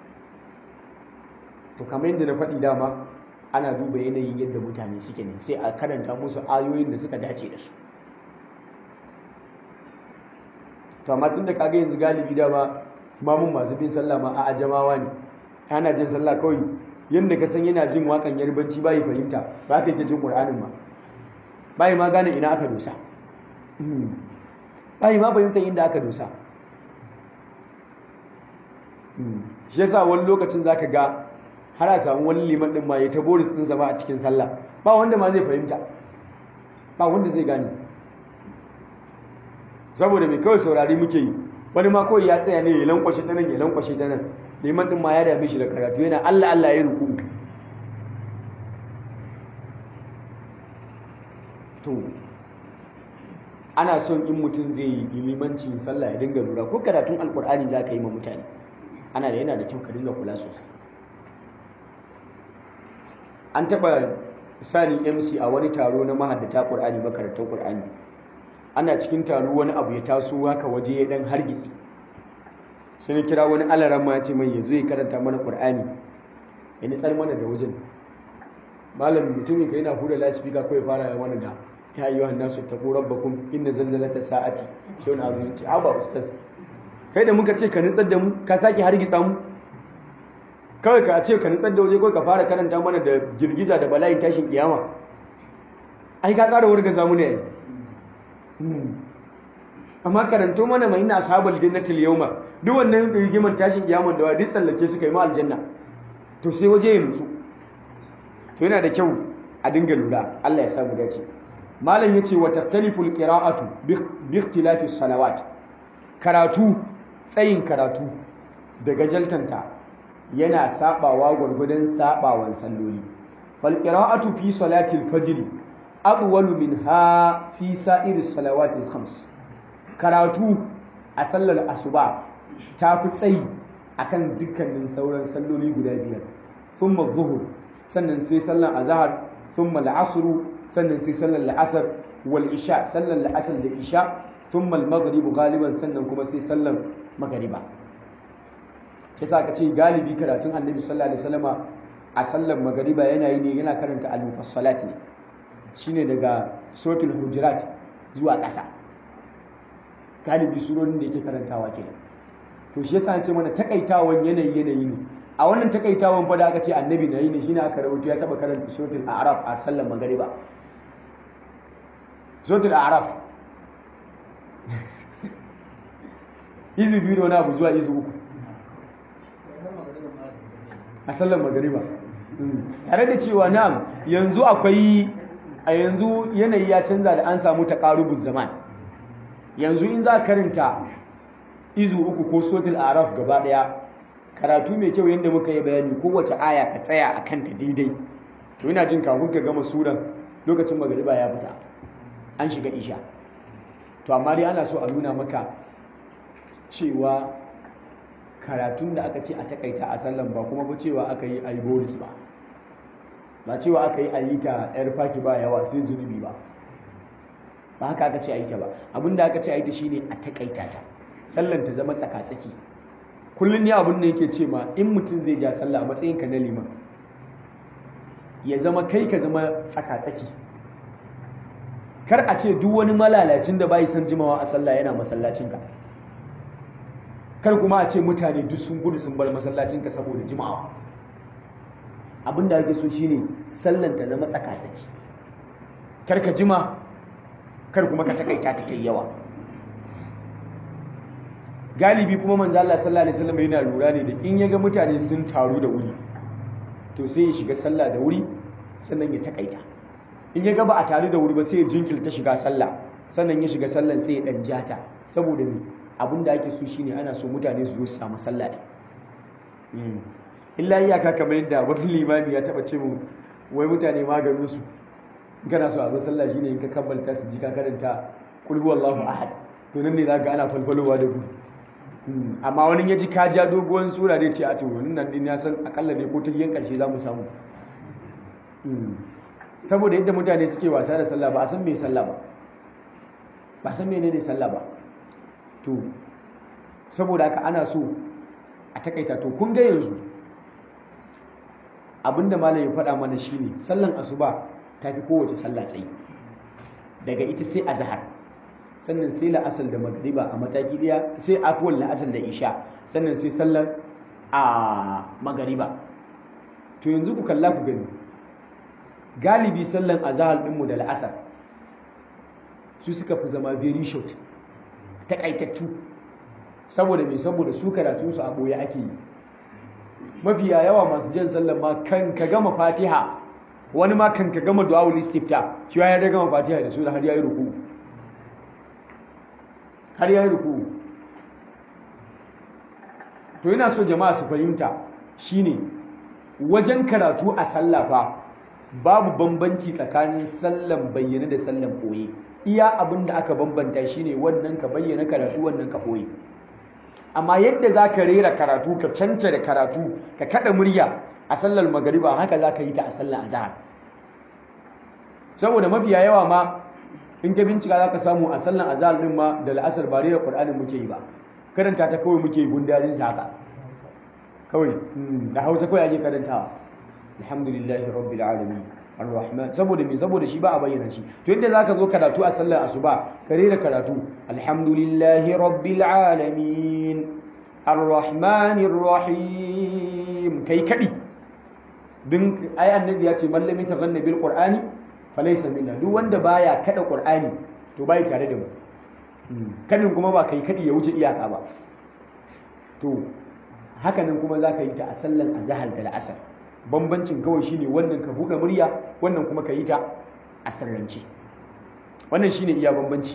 to kamar yadda na faɗi dama ana duba yanayin yadda mutane suke ne sai a karanta musu ayoyin da suka dace da su to amma tunda kaga yanzu galibi dama mamun masu bin sallah ma a ajamawa ne ana jin sallah kawai yadda ka san yana jin wakan yarbanci bai fahimta ba ka yake jin qur'anin ma bai ma gane ina aka dosa bai ma fahimta inda aka dosa shi yasa wani lokacin zaka ga har a samu wani liman din ma ya ta boris din zama a cikin sallah ba wanda ma zai fahimta ba wanda zai gane saboda mai kawai saurari muke yi wani ma kawai ya tsaya ne ya lankwashe ta nan ya lankwashe ta nan liman din ma ya dame shi da karatu yana Allah Allah ya ruku to ana son in mutum zai yi limancin sallah ya dinga lura ko karatun alkur'ani za ka yi ma mutane ana da yana da kyau ka dinga kula sosai an taɓa sani M C a wani taro na mahaddata ƙur'ani makarantar ƙur'ani ana cikin taro wani abu ya taso haka waje ya dan hargitsi sai na kira wani alaran ma ya ce mai yazo ya karanta mana Qur'ani ya nitsar mana da wajen malam mutumin ka yana hura lasifika ko ya fara mana da ya ayyuhan nasu taqu rabbakum inna zalzalata sa'ati shay'un azim ce aba ustaz kai da muka ce ka nitsar da mu ka saki hargitsa mu kawai ka ce ka nitsar da waje ko ka fara karanta mana da girgiza da bala'in tashin kiyama ai ka ƙara wargaza mu ne amma karanto mana mai ina ashabul jannati al-yawma duk wannan rigiman tashin kiyaman da duk tsallake suka yi ma aljanna to sai waje ya nutsu to yana da kyau a dinga lura Allah ya samu dace malam yace wa taktalifu al-qira'atu bi ikhtilafi as-salawat karatu tsayin karatu da gajaltanta yana sabawa gurgudan sabawan salloli fal qira'atu fi salati al-fajr adwalu minha fi sa'iri salawati al-khams karatu a sallar asuba ta fi tsayi akan dukkanin sauran salloli guda biyar thumma adh-dhuhr sannan sai sallar azhar thumma al-'asr sannan sai sallar al-'asr wal isha sallar al-'asr da isha thumma al-maghrib galiban sannan kuma sai sallar magriba yasa ka ce galibi karatun annabi sallallahu alaihi wasallama a sallar magriba yana yi ne yana karanta al-mufassalat ne shine daga suratul hujurat zuwa ƙasa galibi surorin da yake karantawa kenan to shi yasa ce mana takaitawan yanayi yanayi ne a wannan takaitawan fa da aka ce annabi na yi ne shine aka rawaito ya taba karanta suratul a'raf a sallar magriba suratul a'raf izu biyu da wani abu zuwa izu uku a sallar magriba tare da cewa na'am yanzu akwai a yanzu yanayi ya canza da an samu taqarubuz zaman yanzu in za karanta izu uku ko suratul a'raf gaba daya karatu mai kyau yadda muka yi bayani kowace aya ka tsaya a kanta daidai to ina jin kafin ka gama suran lokacin magariba ya fita an shiga isha to amma dai ana so a nuna maka cewa karatun da aka ce a takaita a sallan ba kuma ba cewa aka yi a yi bonus ba ba cewa aka yi a yi ta yar faki ba yawa sai zunubi ba ba haka aka ce a yi ta ba abinda aka ce a yi ta shine a takaita ta sallan ta zama tsaka-tsaki kullum ne abin da yake ce ma in mutum zai ja sallah a matsayinka na liman ya zama kai ka zama tsaka-tsaki kar a ce duk wani malalacin da bai san jimawa a sallah yana masallacinka kar kuma a ce mutane duk sun gudu sun bar masallacinka saboda jimawa abin da ake so shine sallan ta zama tsaka-tsaki kar ka jima kar kuma ka takaita ta yawa galibi kuma manzo Allah sallallahu alaihi wasallam yana lura ne da in yaga mutane sun taru da wuri to sai ya shiga sallah da wuri sannan ya takaita in yaga ba a taru da wuri ba sai ya jinkirta shiga sallah sannan ya shiga sallan sai ya dan jata saboda me abinda ake so shine ana so mutane su zo su samu sallah din illa iyaka kamar yadda wani limami ya taba ce mu wai mutane maganin su kana so a zo sallah shine in ka kabbalta su ji ka karanta kul huwallahu ahad to nan ne zaka ana falfalowa da gudu amma wani ya ji ka ja doguwan sura dai ce a to wani nan din ya san akalla ne ko ta yin karshe za mu samu saboda yadda mutane suke wasa da sallah ba a san me sallah ba ba san menene sallah ba to saboda haka ana so a takaita to kun ga yanzu abinda malam ya faɗa mana shine sallan asuba ta fi kowace sallah tsayi daga ita sai azhar sannan sai la'asar da magriba a mataki daya sai afuwar la'asar da isha sannan sai sallar a magariba to yanzu ku kalla ku gani galibi sallan azhar dinmu da la'asar su suka fi zama very short takaitattu saboda me saboda su karatun su a boye ake yi mafiya yawa masu jan sallan ma kan ka gama fatiha wani ma kan ka gama du'a ul istifta shi ya gama fatiha da su da har yayi ruku har yayi ruku to ina so jama'a su fahimta shine wajen karatu a sallah fa babu bambanci tsakanin sallan bayyana da sallan boye iya abin da aka bambanta shine wannan ka bayyana karatu wannan ka boye amma yadda zaka rera karatu ka canta da karatu ka kada murya a sallar magariba haka zaka yi ta a sallar azhar saboda mafiya yawa ma in ka bincika za ka samu a sallan azhar din ma da la'asar ba da Qur'anin muke yi ba karanta ta kawai muke gundarin shi haka kawai da Hausa kawai ake karantawa alhamdulillahi rabbil alamin arrahman saboda me saboda shi ba a bayyana shi to yadda zaka zo karatu a sallar asuba ka rera karatu alhamdulillahi rabbil alamin arrahmanir rahim kai kadi din ai annabi ya ce mallami taghanna bil qur'ani falaisa minna duk wanda baya kada qur'ani to bai tare da mu kadin kuma ba kai kadi ya wuce iyaka ba to haka nan kuma zaka yi ta a sallan azhar da al'asr bambancin kawai shine wannan ka bude murya wannan kuma ka yi ta a sirrance wannan shine iya bambanci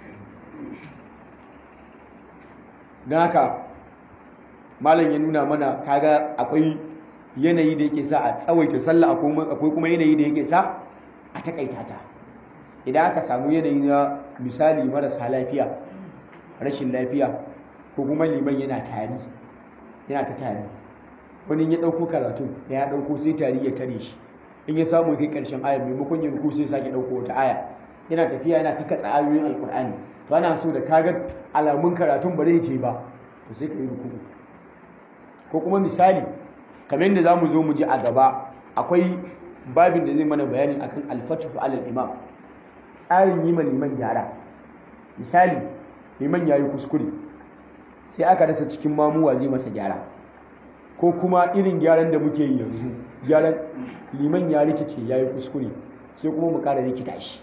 dan haka malam ya nuna mana kaga akwai yanayi da yake sa a tsawaita sallah akwai kuma yanayi da yake sa a takaita ta idan aka samu yanayi na misali marasa lafiya rashin lafiya ko kuma liman yana tari yana ta tari wani ya dauko karatu da ya dauko sai tari ya tare shi in ya samu kai karshen ayar maimakon ya ruku sai sake dauko wata aya yana tafiya yana kakatsa ayoyin alkur'ani to ana so da kaga alamun karatun ba zai je ba to sai ka yi ruku ko kuma misali kamar yadda zamu zo mu ji a gaba akwai babin da zai mana bayani akan al-fathu alal imam tsarin yi liman gyara misali liman yayi kuskure sai aka rasa cikin mamuwa zai masa gyara, ko kuma irin gyaran da muke yi yanzu, gyaran liman ya rikice ya yi kuskure sai kuma mu ƙara rikita shi.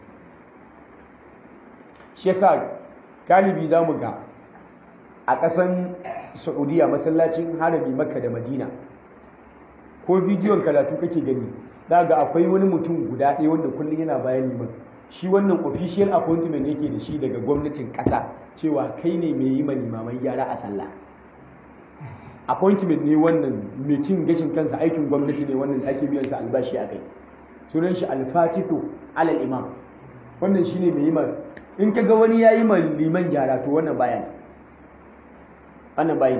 Shi yasa galibi za mu ga a ƙasan Saudiya, masallacin harami Makka da Madina, ko bidiyon karatu kake gani, za ga akwai wani mutum guda ɗaya wanda kullum yana bayan liman. Shi wannan official appointment yake da shi daga gwamnatin ƙasa cewa kai ne mai yi ma limamai gyara a sallah. Appointment ne wannan, mai cin gashin kansa, aikin gwamnati ne wannan da ake biyan sa albashi a kai. Sunan shi alfatihu alal imam. Wannan shine mai yi ma, in kaga wani yayi ma liman gyara to wannan baya ne. Wannan baya ne.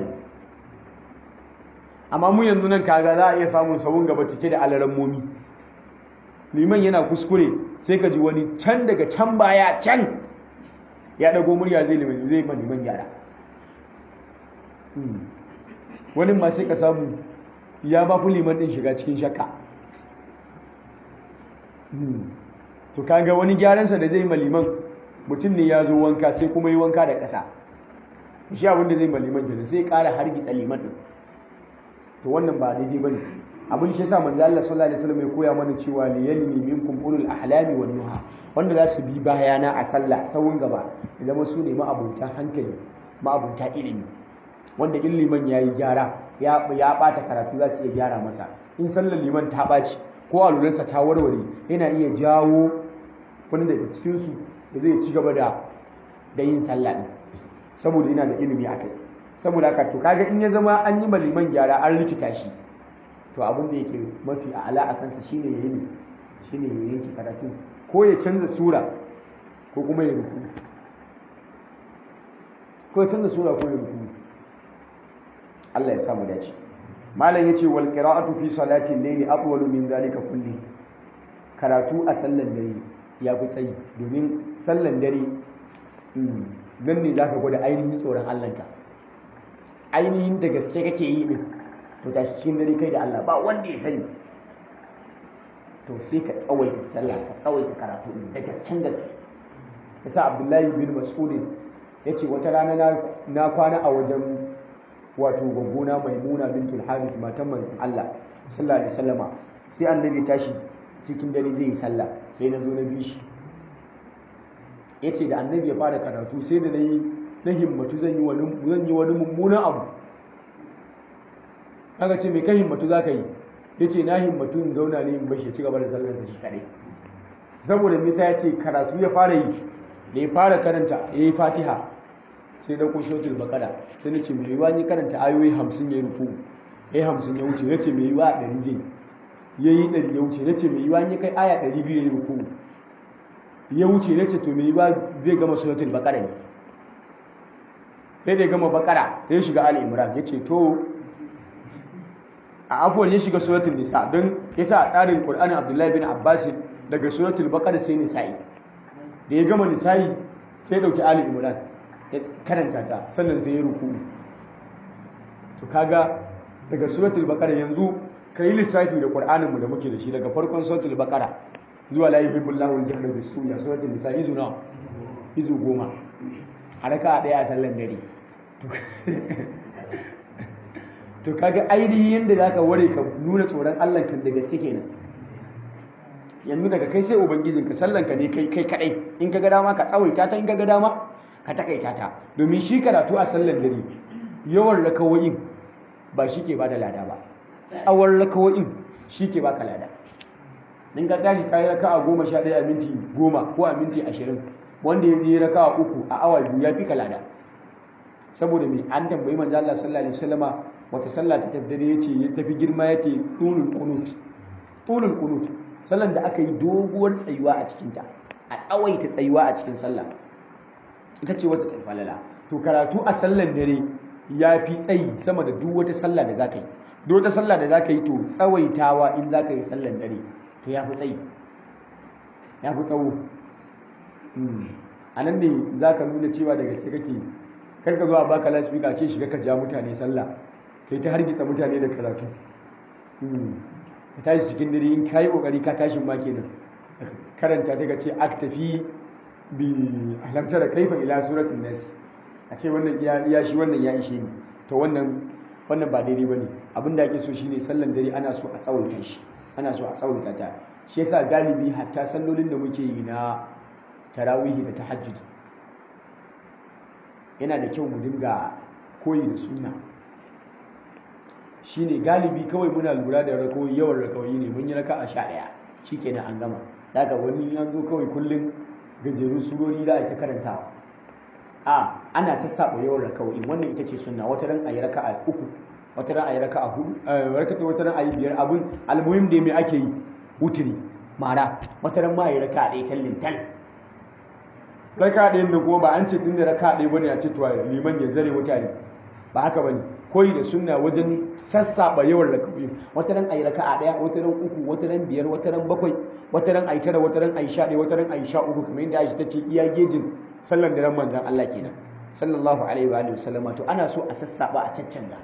Amma mu yanzu nan kaga za a iya samun sawun gaba cike da alarammomi. Liman yana kuskure sai ka ji wani can daga can baya can ya dago murya zai liman zai ma liman gyara. Wani ma sai ka samu ya ba fi liman din shiga cikin shakka. To kaga wani gyaransa da zai ma liman, mutum ne ya zo wanka sai kuma yi wanka da ƙasa. Shi abin da zai ma liman kenan sai ƙara hargitsa liman din. To wannan ba daidai bane. Abin shi yasa manzo Allah sallallahu alaihi wasallam ya koya mana cewa li yalmi minkum ulul ahlami wan nuha, wanda za su bi bayana a sallah sawun gaba zama su ne ma'abuta hankali, ma'abuta ilimi, wanda in liman yayi gyara ya ya bata karatu za su iya gyara masa. In sallar liman ta baci ko alulansa ta warware, yana iya jawo wani daga cikin su da zai ci gaba da da yin sallah din, saboda yana da ilimi akai. Saboda haka to kaga in ya zama an yi maliman gyara an rikita shi, to abin da yake mafi a'ala a kansa shine ya yi shine ya yanke karatu, ko ya canza sura ko kuma ya ruku, ko ya canza sura ko ya ruku. Allah ya samu dace. Malam yace wal qira'atu fi salati al-layli atwalu min dhalika kulli. Karatu a sallan dare ya fi tsayi, domin sallan dare nan ne zaka gwada ainihin tsoron Allahnka. Ainihin da gaske kake yi din, to tashi cikin dare kai da Allah ba wanda ya sani, to sai ka tsawaita sallah, ka tsawaita karatu din da gasken gaske. Yasa Abdullahi bin Mas'ud yace wata rana na na kwana a wajen wato gwaggona Maimuna bintul Harith, matan manzon Allah sallallahu alaihi wasallama. Sai annabi tashi cikin dare zai yi sallah, sai na zo na bi shi. Yace da annabi ya fara karatu sai da nayi na himmatu zan yi wani zan yi wani mummunan abu. Aka ce me kai himmatu zaka yi? Yace na himmatu in zauna ne in bashi ci gaba da sallar da shi kadai. Saboda me sai yace karatu ya fara yi, da ya fara karanta yayi Fatiha sai da ko suratul Baqara, sai nace me yiwa ni karanta ayoyi hamsin yayi ruku, yayi hamsin ya wuce, nace me yiwa ɗari zai yayi ɗari ya wuce, nace me yiwa ni kai aya ɗari biyu yayi ruku ya wuce, nace to me yiwa zai gama suratul Baqara ne. Sai da ya gama Baqara ya shiga Ali Imran, yace to a afuwar ya shiga suratul Nisa, don yasa a tsarin Qur'anin Abdullahi bin Abbas daga suratul Baqara sai Nisa'i. Da ya gama Nisa'i sai dauki Ali Imran ya karanta ta, sannan sai ya ruku. To kaga daga suratul Baqara yanzu kai lissafi da Qur'anin mu da muke da shi daga farkon suratul Baqara zuwa la yuhibbullahu al-jahra bis-su'i, suratul Nisa izu nawa? Izu goma. Haraka daya a sallan dare. To kaga ainihin yanda zaka ware ka nuna tsoron Allah kan da gaske kenan. Yanzu daga kai sai ubangijinka, sallanka ne kai kai kadai, in kaga dama ka tsawaita ta, in kaga dama ka takaita ta. Domin shi karatu a sallan dare yawan rakawoyin ba shi ke bada lada ba, tsawon rakawoyin shi ke baka lada. In ka tashi kai raka'a goma sha ɗaya a minti goma ko a minti ashirin, wanda ya yi raka'a uku a awa biyu ya fi ka lada. Saboda me an tambayi manzo Allah sallallahu alaihi wasallama wata sallah ta tabbare yace ya tafi girma yace tulul qunut. Tulul qunut sallan da aka yi doguwar tsayuwa a cikin ta, a tsawaita tsayuwa a cikin sallah, ita ce wata falala. To karatu a sallan dare ya fi tsayi sama da duk wata sallah da zaka yi. Duk wata sallah da zaka yi to tsawaitawa in zaka yi sallan dare to ya fi tsayi, ya fi tsawo. A nan ne zaka nuna cewa da gaske kake. Kar ka zo a baka lasfika ce shiga ka ja mutane sallah, kai ta hargitsa mutane da karatu. Ka tashi cikin dare, in kayi kokari ka tashin ma kenan karanta ta ce aktafi bi alamtara kaifa ila suratul nas, a ce wannan iya iya shi wannan ya ishe ni to wannan wannan ba daidai bane abin da ake so shine sallan dare ana so a tsawaita shi ana so a tsawaita ta shi yasa galibi hatta sallolin da muke yi na tarawihi da tahajjud yana da kyau mu dinga koyi da sunna shine galibi kawai muna lura da rakawoyi yawan rakawoyi ne mun yi raka'a sha ɗaya shikenan an gama daga wani an zo kawai kullum gajerun surori za a ta karantawa a ana sassaɓa yawan rakawoyi wannan ita ce sunna wata ran a yi raka'a uku wata ran a yi raka'a hudu rakata wata ran a yi biyar abun almuhim da me ake yi wutiri mara wata ran ma a yi raka'a ɗaya tallin tal raka'a ɗayan nan kuma ba an ce tun da raka'a ɗaya bane a ce to liman ya zare mutane ba haka bane koyi da sunna wajen sassaɓa yawan rakawoyi wata ran a yi raka'a ɗaya wata ran uku wata ran biyar wata ran bakwai wata ran a yi tara wata ran a yi sha ɗaya wata ran a yi sha uku kamar yadda Aisha ta ce iya gejin sallan daren manzon Allah kenan sallallahu alaihi wa alihi wasallama to ana so a sassaba a caccanga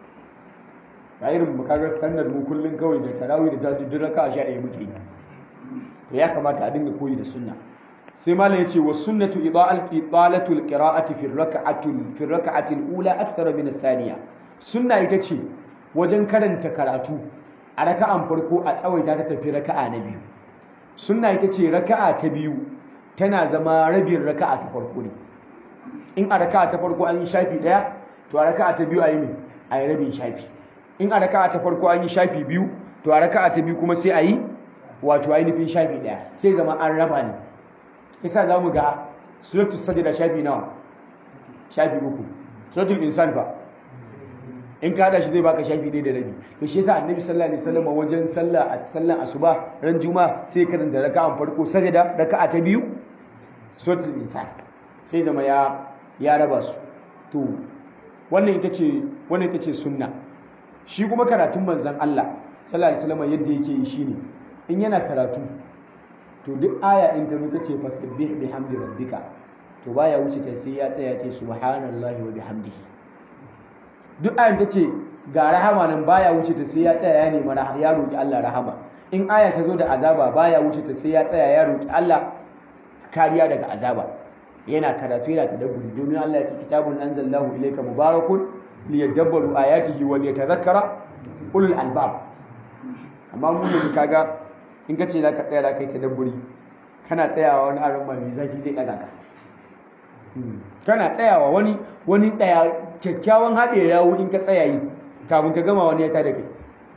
ba irin mu kaga standard mu kullun kawai da tarawih da duk raka'a sha ɗaya muke yi to ya kamata a dinga koyi da sunna sai malam yace was sunnatu ida'al italatu alqira'ati fi rak'ati fi rak'ati alula akthar min athaniya sunna ita ce wajen karanta karatu a raka'an farko a tsawaita ta tafi raka'a na biyu sunna ita ce raka'a ta biyu tana zama rabin raka'a ta farko ne in a raka'a ta farko an yi shafi daya to a raka'a ta biyu a yi me a yi rabin shafi in a raka'a ta farko an yi shafi biyu to a raka'a ta biyu kuma sai a yi wato ainihin shafi daya sai zama an raba ne yasa za mu ga suratul sajda shafi nawa shafi uku suratul insan fa in ka hada shi zai baka shafi ne da rabi to shi yasa annabi sallallahu alaihi wasallam wajen sallah a sallan asuba ran juma'a sai karanta raka'an farko sajda raka'a ta biyu suratul insan sai zama ya ya raba su to wannan ita ce wannan ita ce sunna shi kuma karatun manzon Allah sallallahu alaihi wasallam yadda yake yi shine in yana karatu to duk aya in ta muka ce fasabbih bihamdi rabbika to baya wuce ta sai ya tsaya ce subhanallahi wa bihamdihi duk ayan ta ce ga rahama nan baya wuce ta sai ya tsaya ya nemi ya roki Allah rahama in aya ta zo da azaba baya wuce ta sai ya tsaya ya roki Allah kariya daga azaba yana karatu yana tadabburi domin Allah ya ce kitabun anzalallahu ilayka mubarakun liyadabbaru ayatihi wa liyatadhakkara ulul albab amma mu ne kaga in ka ce zaka tsaya zaka yi tadabburi kana tsayawa wani aron ma mai zaki zai daga ka kana tsayawa wani wani tsaya kyakkyawan haɗe yawo in ka tsaya yi kafin ka gama wani ya tada kai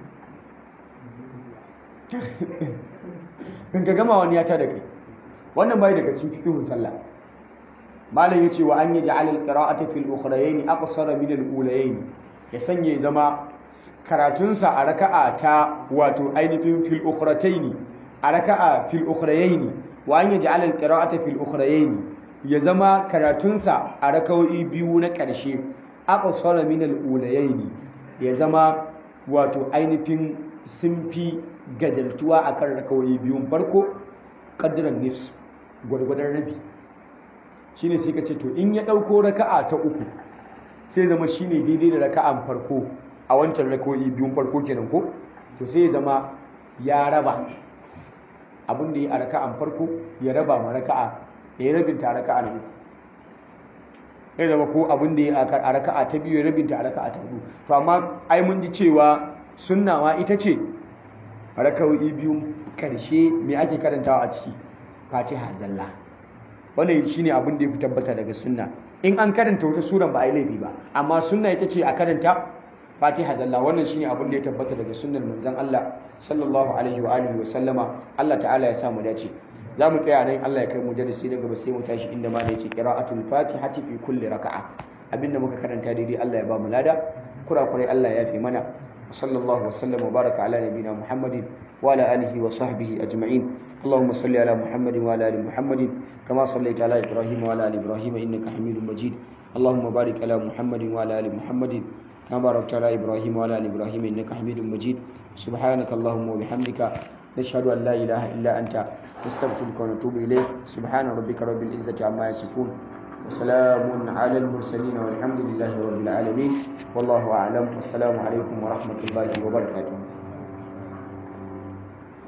in ka gama wani ya tada kai wannan bai daga cikin fiqhun sallah malam yace wa an yaj'al al-qira'ata fil ukhrayayn aqsara min al-ulayayn ya sanye zama karatunsa a raka'a ta wato ainihin fil ukhratayn a raka'a fil ukhrayayn wa an yaj'al al-qira'ata fil ukhrayayn ya zama karatunsa a raka'o'i biyu na ƙarshe aqsara min al-ulayayn ya zama wato ainihin sun fi gajaltuwa akan raka'o'i biyun farko qadran nifs gwargwadon rabi shine sai ka ce to in ya dauko raka'a ta uku sai zama shine daidai da raka'an farko a wancan raka'o'i biyun farko kenan ko to sai ya zama ya raba abin da ya a raka'an farko ya raba ma raka'a ya rabin ta raka'a na uku ya zama ko abin da ya a raka'a ta biyu ya rabin ta raka'a ta hudu to amma ai mun ji cewa sunnawa ita ce raka'o'i biyun karshe me ake karantawa a ciki Fatiha zalla wannan shine abin da ya fi tabbata daga sunna in an karanta wata suran ba a yi laifi ba amma sunna ita ce a karanta Fatiha zalla wannan shine abin da ya tabbata daga sunnar manzon Allah sallallahu alaihi wa alihi wa sallama Allah ta'ala ya sa mu dace za mu tsaya nan Allah ya kai mu darasi na gaba sai mu tashi inda ma da yace qira'atul fatihati fi kulli raka'a abinda muka karanta daidai Allah ya ba mu lada kurakurai Allah ya yafe mana sallallahu wa sallama wa baraka ala nabina Muhammadin wa ala alihi wa sahbihi ajma'in Allahumma salli ala Muhammadin wa ala ali Muhammadin kama sallaita ala Ibrahim wa ala ali Ibrahim innaka Hamidum Majid Allahumma barik ala Muhammadin wa ala ali Muhammadin kama barakta ala Ibrahim wa ala ali Ibrahim innaka Hamidum Majid subhanaka Allahumma wa bihamdika nashhadu an la ilaha illa anta نستغفرك ونتوب إليك سبحان ربك رب العزة عما يصفون وسلام على المرسلين والحمد لله رب العالمين والله أعلم والسلام عليكم ورحمة الله وبركاته